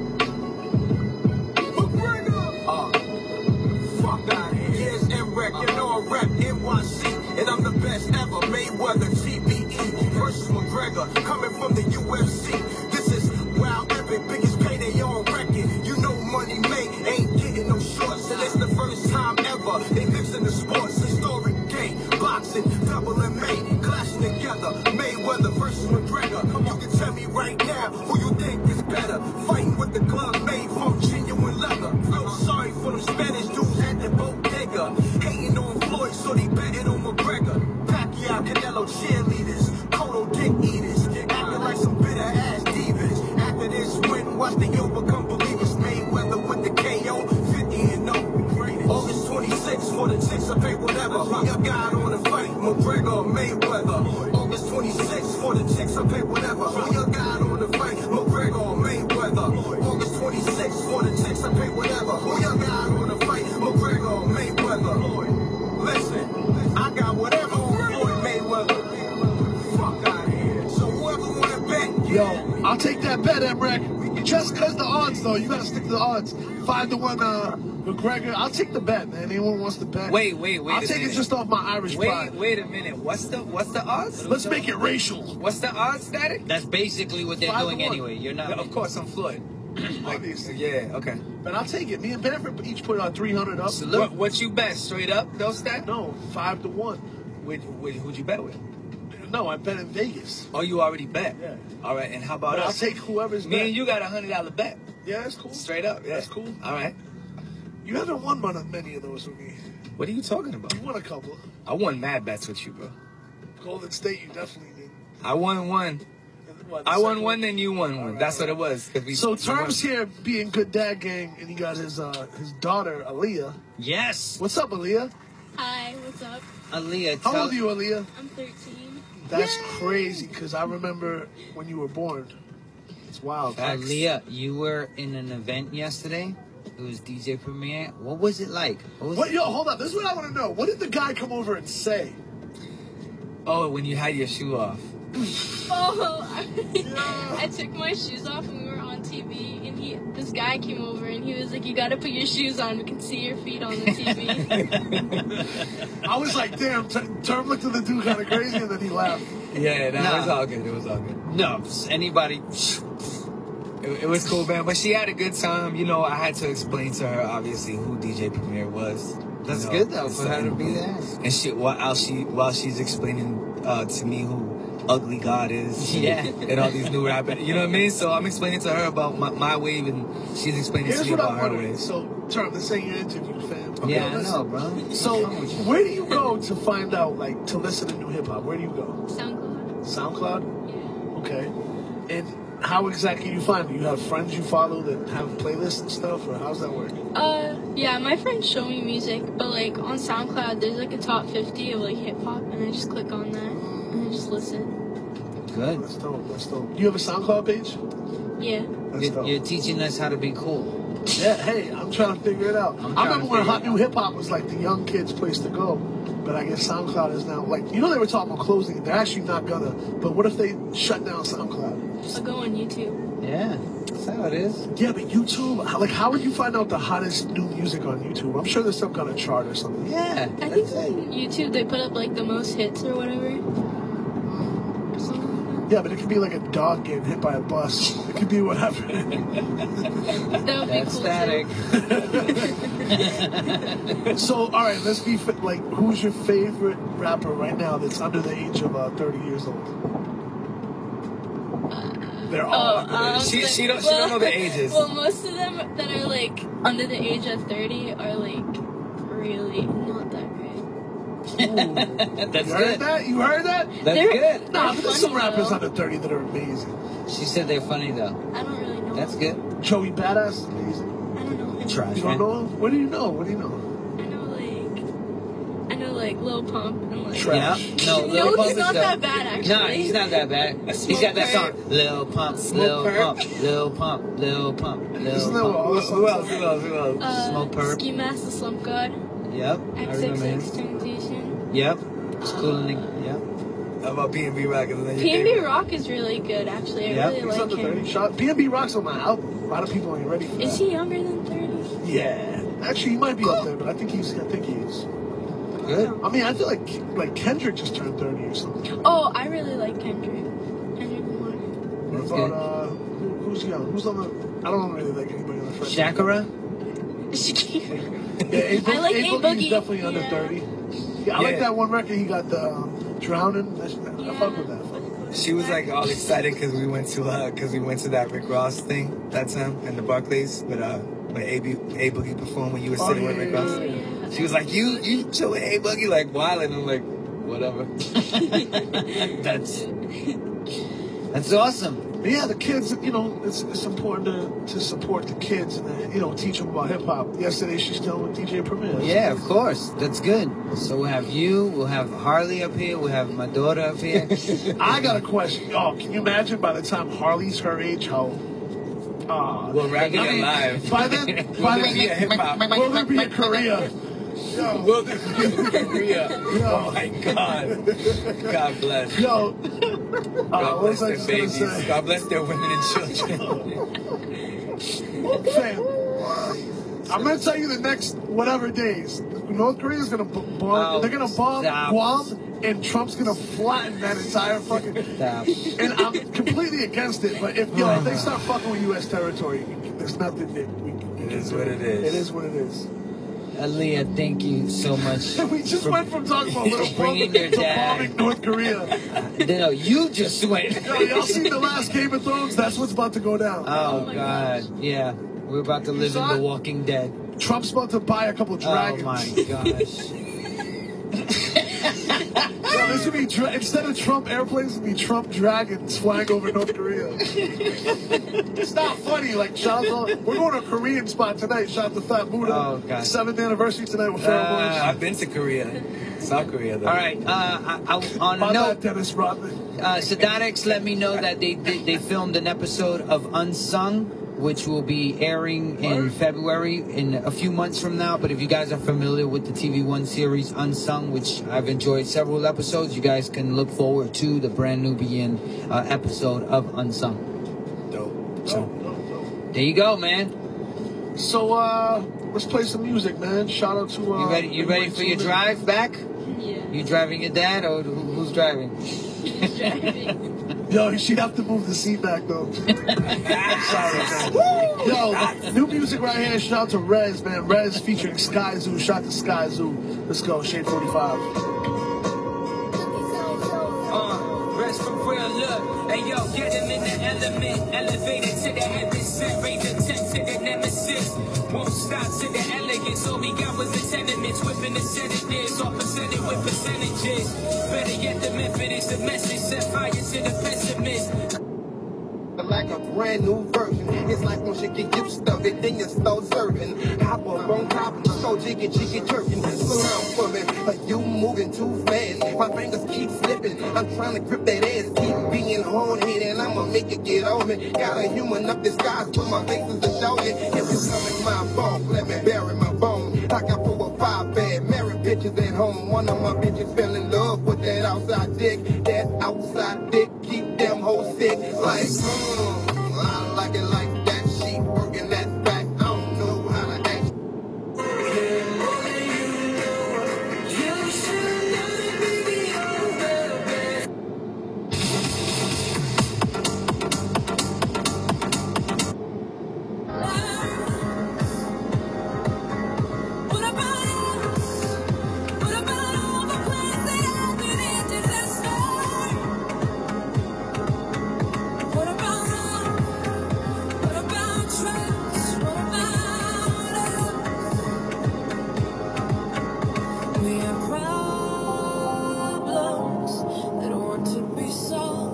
Speaker 3: You know I rap N Y C, and I'm the best ever. Mayweather, T B E versus McGregor, coming from the U F C. This is wild epic, biggest payday on record. You know money made, ain't getting no shorts, and it's the first time ever they mixing the sports. Historic game, boxing, double M A, clashing together. Mayweather versus McGregor. You can tell me right now who you think is better. Fighting with the glove made from genuine leather. Feel sorry for them Spanish dudes at the bodega. Hating on Floyd, so they betting on McGregor. Pacquiao, Canelo cheerleaders, Cotto dick eaters, acting like some bitter ass divas. After this win, watch they overcome believers. Mayweather with the K O, fifty and no. August twenty-sixth for the chicks, I pay whatever. Who y'all got on the fight? McGregor or Mayweather? August twenty-sixth for the chicks, I pay whatever. Who y'all got on the fight? McGregor or Mayweather? August twenty-sixth for the chicks, I pay whatever. Who y'all got on the fight? McGregor or Mayweather? Listen, I got whatever on Floyd Mayweather. Fuck out of here. So whoever wanna bet,
Speaker 9: Yo, I'll take that bet, M-Rec. Just cause the odds, though, you gotta stick to the odds. Five to one, uh, McGregor. I'll take the bet, man. Anyone wants to bet?
Speaker 14: Wait, wait, wait.
Speaker 9: I'll
Speaker 14: a
Speaker 9: take
Speaker 14: minute.
Speaker 9: it just off my Irish
Speaker 14: wait,
Speaker 9: pride.
Speaker 14: Wait a minute. What's the what's the odds?
Speaker 9: Let's make it racial.
Speaker 14: What's the odds, Static?
Speaker 6: That's basically what they're
Speaker 9: Five to
Speaker 6: doing
Speaker 9: one.
Speaker 6: anyway. You're not.
Speaker 14: Yeah, of course, I'm Floyd.
Speaker 9: Obviously.
Speaker 14: Yeah, okay.
Speaker 9: But I'll take it. Me and Bamford each put on three hundred up.
Speaker 14: So what, what you bet? Straight up, though, Stat?
Speaker 9: No, five to one.
Speaker 14: Which, which, who'd you bet with?
Speaker 9: No, I bet in Vegas.
Speaker 14: Oh, you already bet?
Speaker 9: Yeah.
Speaker 14: All right, and how about
Speaker 9: But I'll
Speaker 14: us?
Speaker 9: take whoever's
Speaker 14: Me
Speaker 9: bet.
Speaker 14: and you got a one hundred dollar bet.
Speaker 9: Yeah, that's cool.
Speaker 14: Straight up, yeah.
Speaker 9: That's cool.
Speaker 14: All right.
Speaker 9: You haven't won one- many of those with me.
Speaker 14: What are you talking about?
Speaker 9: You won a couple.
Speaker 14: I won mad bets with you, bro.
Speaker 9: Golden State, you definitely did.
Speaker 14: I won one.
Speaker 9: What, the
Speaker 14: I won
Speaker 9: second
Speaker 14: one, then you won one.
Speaker 9: right,
Speaker 14: That's
Speaker 9: all
Speaker 14: what it was. 'cause we,
Speaker 9: So
Speaker 14: we
Speaker 9: Terms
Speaker 14: won.
Speaker 9: here being good dad gang, and he got his uh, his daughter Aaliyah.
Speaker 6: Yes.
Speaker 9: What's up, Aaliyah?
Speaker 15: Hi, what's up?
Speaker 6: Aaliyah.
Speaker 9: How
Speaker 6: tell-
Speaker 9: old are you, Aaliyah?
Speaker 15: I'm thirteen.
Speaker 9: That's crazy, because I remember when you were born. It's wild.
Speaker 6: Aaliyah, you were in an event yesterday. It was D J Premier. What was it like? What was
Speaker 9: What,
Speaker 6: it?
Speaker 9: yo, hold up. This is what I want to know. What did the guy come over and say?
Speaker 14: Oh, when you had your shoe off.
Speaker 15: Oh, I, I took my shoes off and we were on T V, and he, this guy came over and he was like, "You gotta put your shoes on. We can see your feet on the T V."
Speaker 16: I was like, damn, T- Term looked at the dude kind of crazy, and then he laughed.
Speaker 14: Yeah, that
Speaker 17: No.
Speaker 14: was all good. It was all good.
Speaker 17: No, anybody.
Speaker 14: It, it was cool, man. But she had a good time. You know, I had to explain to her, obviously, who D J Premier was.
Speaker 17: That's
Speaker 14: You know,
Speaker 17: good though
Speaker 14: and
Speaker 17: for her to
Speaker 14: stuff.
Speaker 17: be there.
Speaker 14: And shit, while she while she's explaining uh, to me who Ugly God is,
Speaker 17: Yeah.
Speaker 14: and all these new rappers, you know what I mean? So I'm explaining to her about my, my wave, and she's explaining
Speaker 16: Here's
Speaker 14: to me
Speaker 16: what
Speaker 14: about
Speaker 16: I'm
Speaker 14: her
Speaker 16: wondering.
Speaker 14: wave.
Speaker 16: So, Term, this ain't your interview, fam. Okay,
Speaker 17: Yeah, I
Speaker 16: listen.
Speaker 17: know, bro.
Speaker 16: So, where do you go to find out, like, to listen to new hip hop? Where do you go?
Speaker 15: SoundCloud.
Speaker 16: SoundCloud?
Speaker 15: Yeah.
Speaker 16: Okay. And how exactly do you find it? You have friends you follow that have playlists and stuff, or how's that work?
Speaker 15: Uh, yeah, my friends show me music, but like on SoundCloud, there's like a top fifty of like hip hop, and I just click on that and I just listen.
Speaker 17: Good.
Speaker 16: That's dope. That's dope. Do you have a SoundCloud page?
Speaker 15: Yeah.
Speaker 16: That's
Speaker 17: You're,
Speaker 16: dope.
Speaker 17: you're teaching us how to be cool.
Speaker 16: Yeah, hey, I'm trying to figure it out.
Speaker 17: I'm
Speaker 16: I
Speaker 17: trying
Speaker 16: remember
Speaker 17: to
Speaker 16: when
Speaker 17: figure
Speaker 16: Hot
Speaker 17: it
Speaker 16: New Hip Hop was like the young kids' place to go. But I guess SoundCloud is now, like, you know, they were talking about closing it. They're actually not gonna. But what if they shut down SoundCloud?
Speaker 15: I'll go on YouTube.
Speaker 17: Yeah, that's how it is.
Speaker 16: Yeah, but YouTube, how- like, how would you find out the hottest new music on YouTube? I'm sure there's some kind of chart or something.
Speaker 17: Yeah,
Speaker 15: I think on YouTube they put up like the most hits or whatever.
Speaker 16: Yeah, but it could be like a dog getting hit by a bus. It could be whatever.
Speaker 15: That would be
Speaker 17: That's
Speaker 15: cool.
Speaker 17: static.
Speaker 16: So, all right, let's be fi- like, who's your favorite rapper right now that's under the age of uh, thirty years old? They're all
Speaker 15: Oh,
Speaker 16: under the
Speaker 15: um,
Speaker 16: age.
Speaker 14: She- she don't- she
Speaker 15: well,
Speaker 14: don't know the ages.
Speaker 15: Well, most of them that are like under the age of thirty are like really not that great.
Speaker 17: That's
Speaker 16: You heard
Speaker 17: good.
Speaker 16: that? You heard that?
Speaker 17: That's
Speaker 15: They're-
Speaker 17: good.
Speaker 16: Nah,
Speaker 15: They're
Speaker 16: but there's some
Speaker 15: funny,
Speaker 16: rappers
Speaker 15: though.
Speaker 16: under thirty that are amazing.
Speaker 17: She said they're funny though.
Speaker 15: I don't really know.
Speaker 17: That's good.
Speaker 16: Joey Badass is amazing.
Speaker 15: I don't know. him.
Speaker 17: Trash.
Speaker 16: You don't know him? What do you know? What do you know?
Speaker 15: I know like I know like Lil Pump and like.
Speaker 16: Trash.
Speaker 17: Yeah. No, Lil
Speaker 15: No,
Speaker 17: Pump
Speaker 15: he's
Speaker 17: is
Speaker 15: not
Speaker 17: the-
Speaker 15: that bad actually.
Speaker 17: No, he's not that bad. He's got that song, Lil Pump, Lil
Speaker 16: Perp.
Speaker 17: Pump, Lil Pump, Lil Pump,
Speaker 16: Isn't
Speaker 17: Lil
Speaker 16: that what
Speaker 17: Pump.
Speaker 16: all the
Speaker 14: Who
Speaker 16: songs
Speaker 14: else?
Speaker 16: are?
Speaker 14: Who else? Who else?
Speaker 15: Uh,
Speaker 17: Smoke Perp.
Speaker 15: Ski Mask, the Slump God,
Speaker 17: Yep, I
Speaker 15: X X
Speaker 17: remember him.
Speaker 15: X Temptation.
Speaker 17: Yep, it's cool. and- Yep.
Speaker 14: How about P and B Rock? Is that your
Speaker 15: P and B
Speaker 14: favorite?
Speaker 15: Rock is really good actually. I
Speaker 17: Yeah,
Speaker 15: really
Speaker 16: He's
Speaker 15: like
Speaker 16: under
Speaker 15: him.
Speaker 16: thirty. Shot. P and B Rock's on my album. A lot of people ain't ready for that.
Speaker 15: Is he younger than thirty?
Speaker 16: Yeah. Actually, he might be up there, but I think he's. I think he is.
Speaker 17: Good.
Speaker 16: I mean, I feel like like Kendrick just turned thirty or something.
Speaker 15: Oh, I really like Kendrick. Kendrick Lamar.
Speaker 16: What
Speaker 17: That's
Speaker 16: about
Speaker 17: good.
Speaker 16: uh, who, who's young? Who's on the? I don't really like anybody on the front.
Speaker 17: Shakira?
Speaker 16: Yeah, A Boogie,
Speaker 15: I like
Speaker 16: A
Speaker 15: A
Speaker 16: Boogie's
Speaker 15: Boogie.
Speaker 16: definitely under
Speaker 15: Yeah.
Speaker 16: thirty. Yeah, I like
Speaker 14: Yeah.
Speaker 16: that one record he got, the um, Drowning. That's, I fuck with that.
Speaker 14: She was like all excited because we went to uh because we went to that Rick Ross thing that time in the Barclays, but uh when A B A Boogie performed when you were
Speaker 16: Oh,
Speaker 14: sitting
Speaker 16: yeah,
Speaker 14: with Rick
Speaker 16: yeah,
Speaker 14: Ross.
Speaker 16: yeah,
Speaker 15: yeah.
Speaker 14: She was like, you you chill with A Boogie like wild, and I'm like, whatever.
Speaker 17: That's that's awesome.
Speaker 16: But yeah, the kids, you know, it's, it's important to, to support the kids and, uh, you know, teach them about hip hop. Yesterday, she's still with D J Premier.
Speaker 17: Yeah, of course. That's good. So we'll have you, we'll have Harley up here, we'll have my daughter up here.
Speaker 16: I got a question. Oh, can you imagine by the time Harley's her age, how. Uh,
Speaker 14: We're rapping
Speaker 16: I mean,
Speaker 14: it live.
Speaker 16: By then,
Speaker 14: We're
Speaker 16: by
Speaker 14: gonna be a hip hop.
Speaker 16: then, we're going to be in Korea. Yo,
Speaker 14: We'll be in Korea. Oh my God. God bless.
Speaker 16: yo. Uh,
Speaker 14: God
Speaker 16: what was
Speaker 14: bless
Speaker 16: I
Speaker 14: their
Speaker 16: just going to
Speaker 14: babies.
Speaker 16: say?
Speaker 14: God bless their women and children.
Speaker 16: Fam, I'm gonna tell you the next whatever days. North Korea's gonna b- bomb.
Speaker 17: Oh,
Speaker 16: they're gonna bomb
Speaker 17: stop.
Speaker 16: Guam, and Trump's gonna flatten that entire fucking.
Speaker 17: Stop.
Speaker 16: And I'm completely against it. But if yo, if they start fucking with U S territory, there's nothing that we. we
Speaker 14: It
Speaker 16: can
Speaker 14: is
Speaker 16: do.
Speaker 14: what it is.
Speaker 16: It is what it is.
Speaker 17: Aaliyah, thank you so much.
Speaker 16: We just
Speaker 17: for-
Speaker 16: went from talking about little
Speaker 17: bringing
Speaker 16: Pump
Speaker 17: your
Speaker 16: to
Speaker 17: dad.
Speaker 16: bombing North Korea.
Speaker 17: No, you just went.
Speaker 16: Yo, y'all seen the last Game of Thrones? That's what's about to go down.
Speaker 17: Oh, God. Yeah. We're about to live in
Speaker 16: saw
Speaker 17: The
Speaker 16: it?
Speaker 17: Walking Dead.
Speaker 16: Trump's about to buy a couple of dragons.
Speaker 17: Oh, my gosh.
Speaker 16: Yo, this would be dra- instead of Trump airplanes, it'd be Trump dragons flying over North Korea. It's not funny. Like, shout out to, we're going to a Korean spot tonight. Shout out to Fat Buddha.
Speaker 17: Oh, God.
Speaker 16: Seventh anniversary tonight with Pharaoh
Speaker 17: Uh,
Speaker 16: Monch.
Speaker 14: I've been to Korea, South Korea though.
Speaker 17: All right. Uh, I, I, on
Speaker 16: My
Speaker 17: a
Speaker 16: bad,
Speaker 17: note,
Speaker 16: Dennis Rodman.
Speaker 17: uh, Sadonix let me know that they, they they filmed an episode of Unsung which will be airing in February, in a few months from now. But if you guys are familiar with the T V One series Unsung, which I've enjoyed several episodes, you guys can look forward to the brand Nubian uh, episode of Unsung.
Speaker 16: Dope.
Speaker 17: So,
Speaker 16: Dope, dope, dope.
Speaker 17: there you go, man.
Speaker 16: So, uh, let's play some music, man. Shout out to... Uh,
Speaker 17: You ready, you ready for your drive back?
Speaker 15: Yeah.
Speaker 17: You driving your dad, or who, who's driving?
Speaker 15: He's driving.
Speaker 16: Yo, she'd have to move the seat back, though. Sorry, man. Yo, new music right here. Shout out to Rez, man. Rez featuring Sky Zoo. Shout out to Sky Zoo. Let's go, Shade forty-five.
Speaker 3: Uh, rest for real, look. Hey, yo, get him in the element. Elevated to the heavens. Raise the tent to the nemesis. Won't stop to the elegance. All we got was the tenements. Whipping the sedatives. All presented with percentages. Better yet, the method is the message. Set fire to the pessimist.
Speaker 13: Like a brand new version. It's like when shit get used to it, then you start serving. Hop up on top and so jiggy jiggy jerking. Slow down for me, but you moving too fast. My fingers keep slipping. I'm trying to grip that ass, keep being hard headed. I'ma make it get on me. Got a human up disguise, but my face is a dog. If you come in my phone, let me bury my bone. I got four or five bad married bitches at home. One of my bitches fell in love with that outside dick. That outside dick keep them hoes sick. Like, mm, I like it like that. She working that back. I don't know how to act.
Speaker 3: You should let me be your baby. What about, what about all the plans that have been in disaster? What about, what about trust? What about us? We have problems that want to be solved.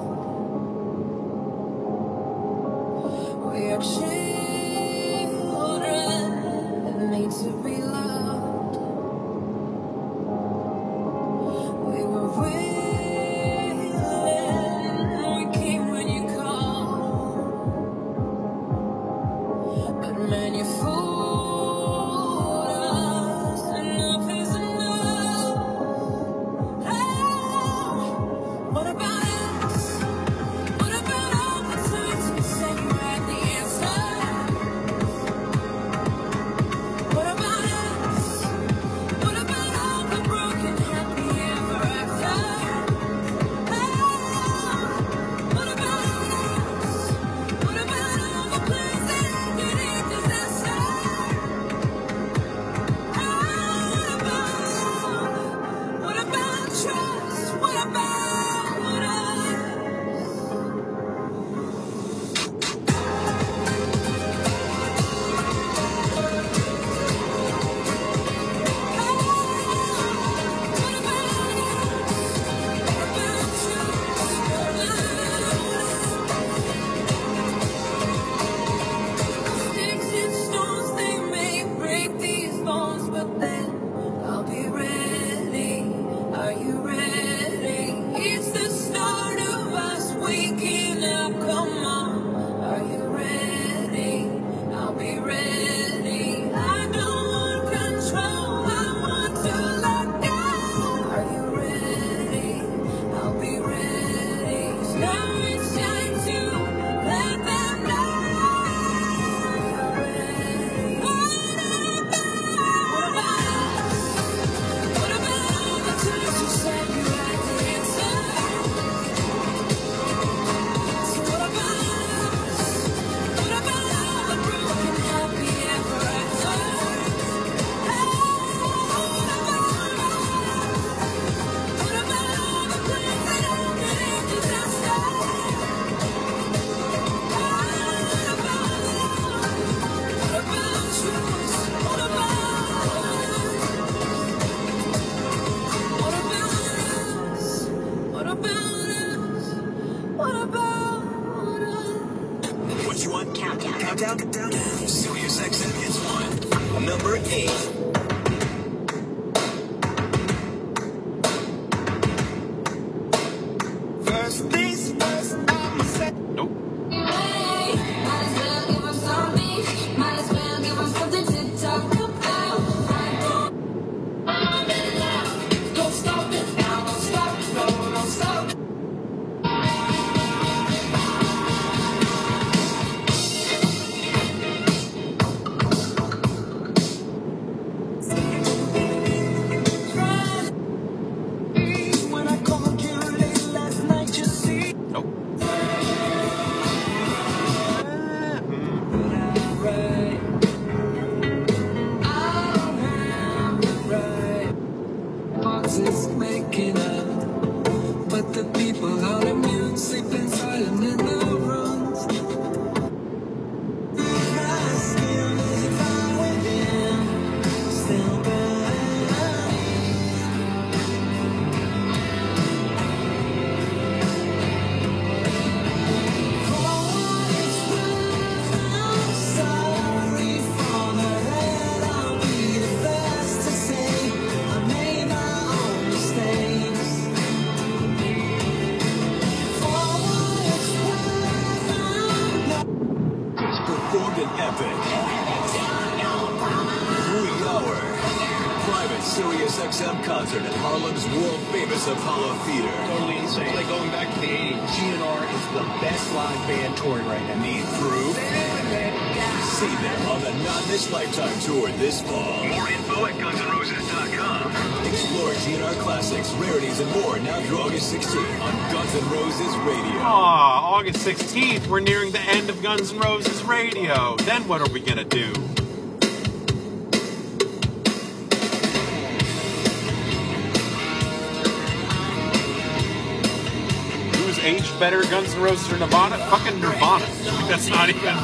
Speaker 3: We are children that need to be loved. We were willing, we came when you called. But man, you fooled us. Enough is enough. Oh, what about us? What about all the times we said you had the answer? What about us? What about all the broken happy ever after? Oh, what about us? What about all the plans that ended in disaster? Oh, what about, what about trust? What about us? Sticks and stones, they may break these bones, but then I'll be ready. Are you ready? It's the start of us waking up. Come on, are you ready? I'll be ready. I don't want control. I want to let go. Are you ready? I'll be ready. Now it's time to let them know. What about us? What about all the times you said you had the answer? So what about us? What about all the broken happy ever after? What about what about all the plans that ended in disaster? What about what about truth? What about what about us? What about us? What about us?
Speaker 11: What you want? Countdown. Countdown. Countdown. Sirius X M hits one. Number eight.
Speaker 3: First things first, I'ma say.
Speaker 1: Nope.
Speaker 3: Hey, might as well give 'em some
Speaker 18: performed an epic three-hour private Sirius X M concert at Harlem's world-famous Apollo Theater.
Speaker 19: Totally insane. It's like going back to the eighties. G N R is the best live band touring right now.
Speaker 18: Need proof? See them on the Not This Lifetime tour this fall.
Speaker 20: More info at guns n roses dot com.
Speaker 18: Explore G N R classics, rarities, and more now through August sixteenth on Guns N' Roses Radio.
Speaker 1: Aw, August sixteenth, we're nearing the end of Guns N' Roses Radio. Then what are we gonna do? Who's aged better, Guns N' Roses or Nirvana? Fucking Nirvana. That's not even...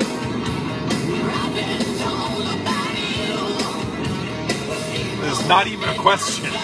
Speaker 1: There's not even a question.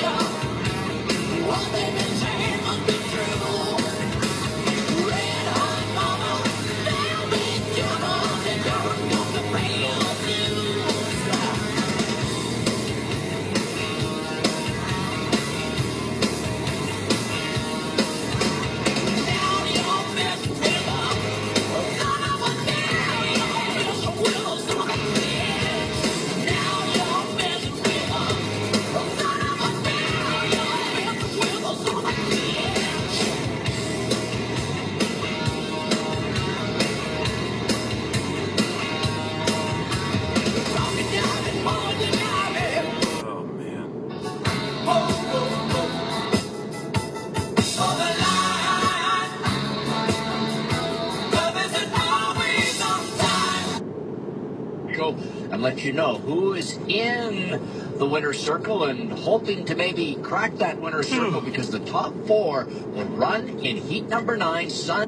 Speaker 6: And let you know who is in the winner's circle and hoping to maybe crack that winner's circle because the top four will run in heat number nine, Sun.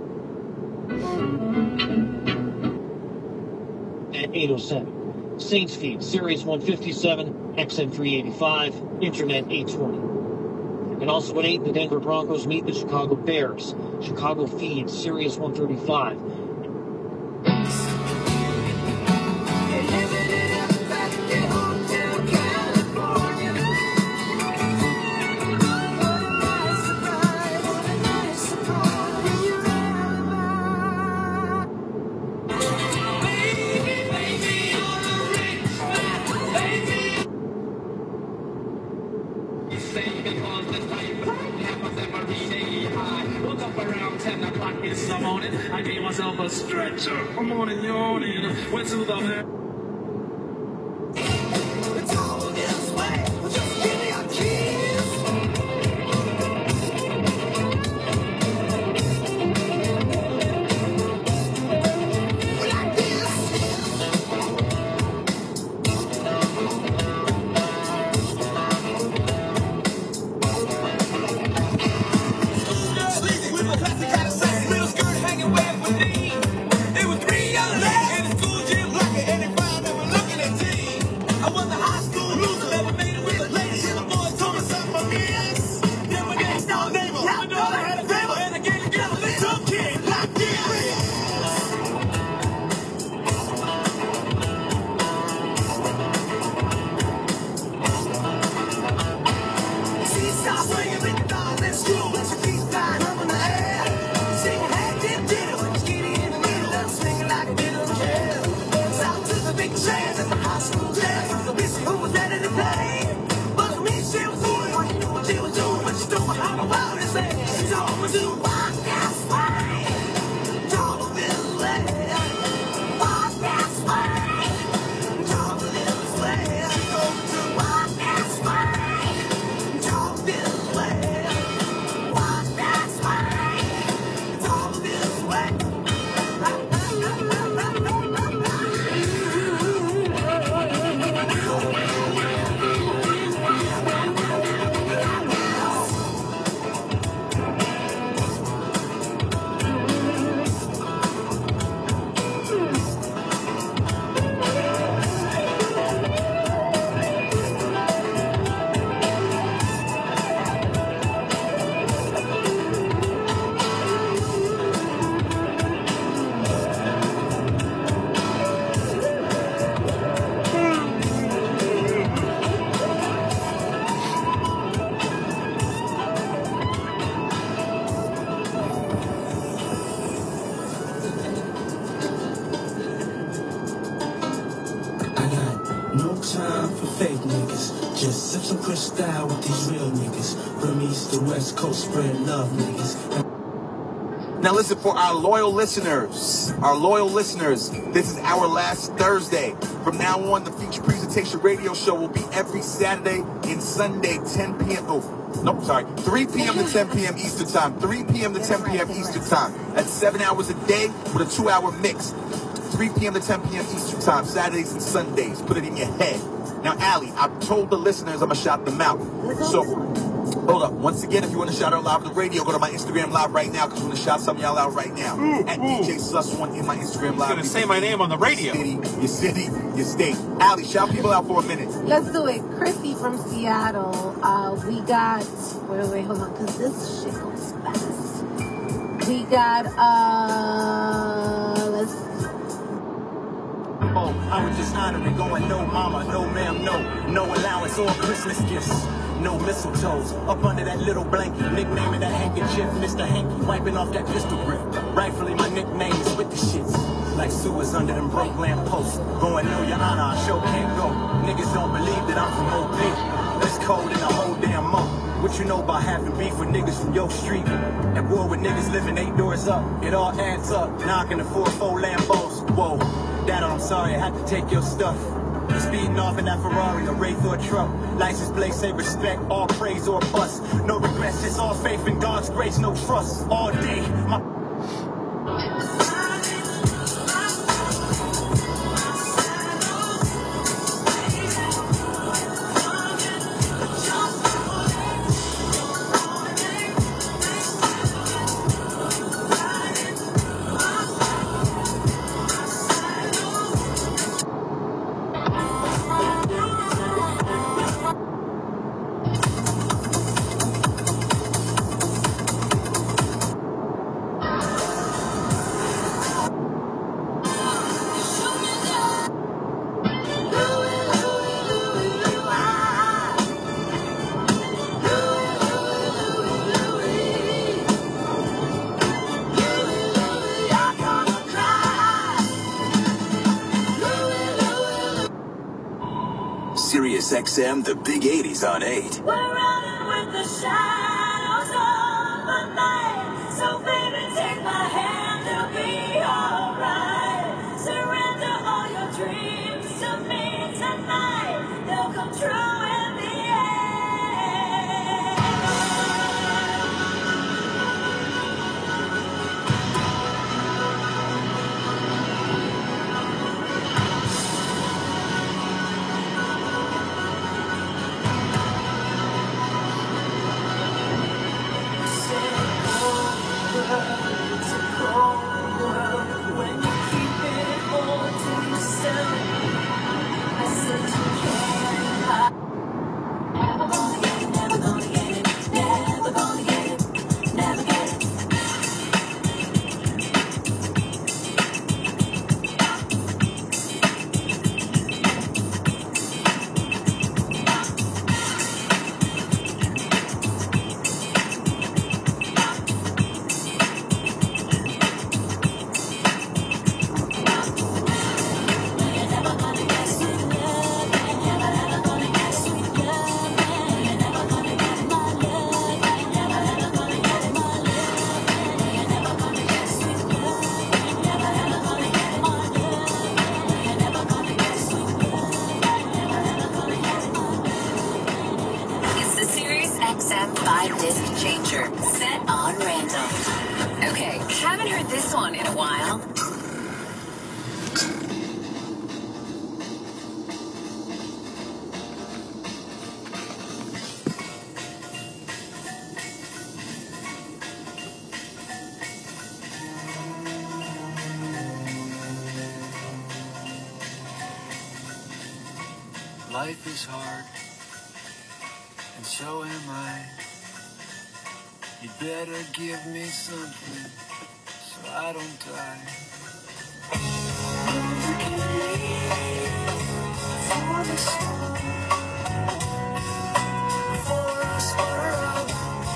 Speaker 2: At eight oh seven, Saints feed, Series one fifty-seven, X M three eighty-five, Internet eight twenty. And also at eight, the Denver Broncos meet the Chicago Bears. Chicago feed, Series one thirty-five.
Speaker 4: I gave myself a stretcher. I'm on and yawning. Went to the man.
Speaker 21: time for fake niggas. Just sip some crystal with these real niggas. From east to west coast, spread love, niggas.
Speaker 22: Now listen, for our loyal listeners, our loyal listeners, this is our last Thursday. From now on, the Feature Presentation Radio Show will be every Saturday and Sunday, ten p.m. Oh, nope, sorry, three p.m. to ten p.m. Eastern Time. three p.m. to ten p.m. Eastern Time. That's seven hours a day with a two-hour mix. three p.m. to ten p.m. Eastern Time, Saturdays and Sundays. Put it in your head. Now, Allie, I've told the listeners I'm going to shout them out. So, hold up. Once again, if you want to shout out live on the radio, go to my Instagram live right now because I'm going to shout some of y'all out right now. Ooh, At ooh. D J Sus one in my Instagram live.
Speaker 1: He's going to say my name on the radio.
Speaker 22: Your city, your city, your state. Allie, shout people out for a minute.
Speaker 23: Let's do it. Chrissy from Seattle. Uh, we got, wait, wait, hold on, because this shit goes fast. We got, uh, let's
Speaker 21: Oh, I was just honoring, going no mama, no ma'am, no. No allowance or Christmas gifts. No mistletoes. Up under that little blanket, nicknaming that handkerchief, Mister Hanky, wiping off that pistol grip. Rightfully, my nickname is with the shits. Like sewers under them broke lamp posts. Going, no, your honor, I sure can't go. Niggas don't believe that I'm from O P. It's cold in the whole damn month. What you know about having beef with niggas from your street? At war with niggas living eight doors up. It all adds up. Knocking the four four Lambos. Whoa, Dad, I'm sorry, I had to take your stuff. You're speeding off in that Ferrari, a Wraith or a truck. License plate say respect, all praise or bust. No regrets, just all faith in God's grace, no trust. All day, my...
Speaker 18: Sirius X M, the big eighties on eight.
Speaker 9: We're running with the shadows of the night. So baby, take my hand, it'll be alright. Surrender all your dreams to me tonight. They'll come true in the
Speaker 24: five-disc changer, set on random. Okay, haven't heard this one in a while.
Speaker 21: Life is hard, and so am I. You better give me something so I don't die. Forgive me for the storm, before I sputter out,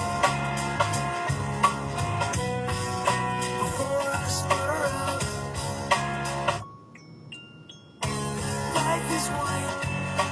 Speaker 21: before I sputter out. Life is white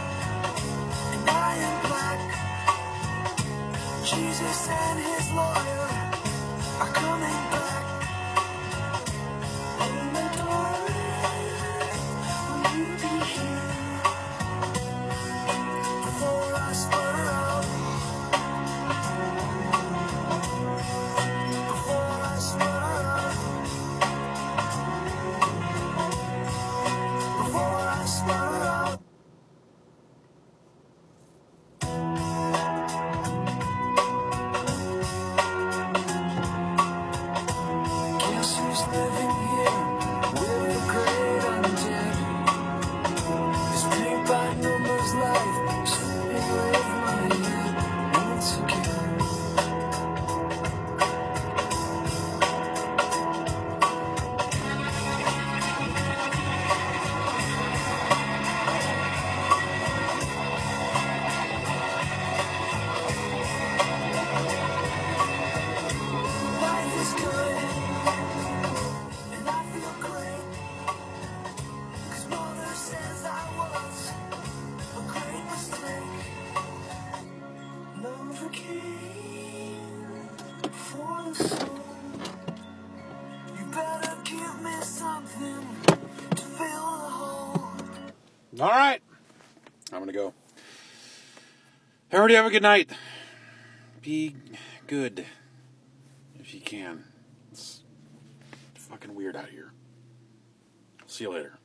Speaker 1: All right. I'm going to go. Everybody have a good night. Be good if you can. It's fucking weird out here. See you later.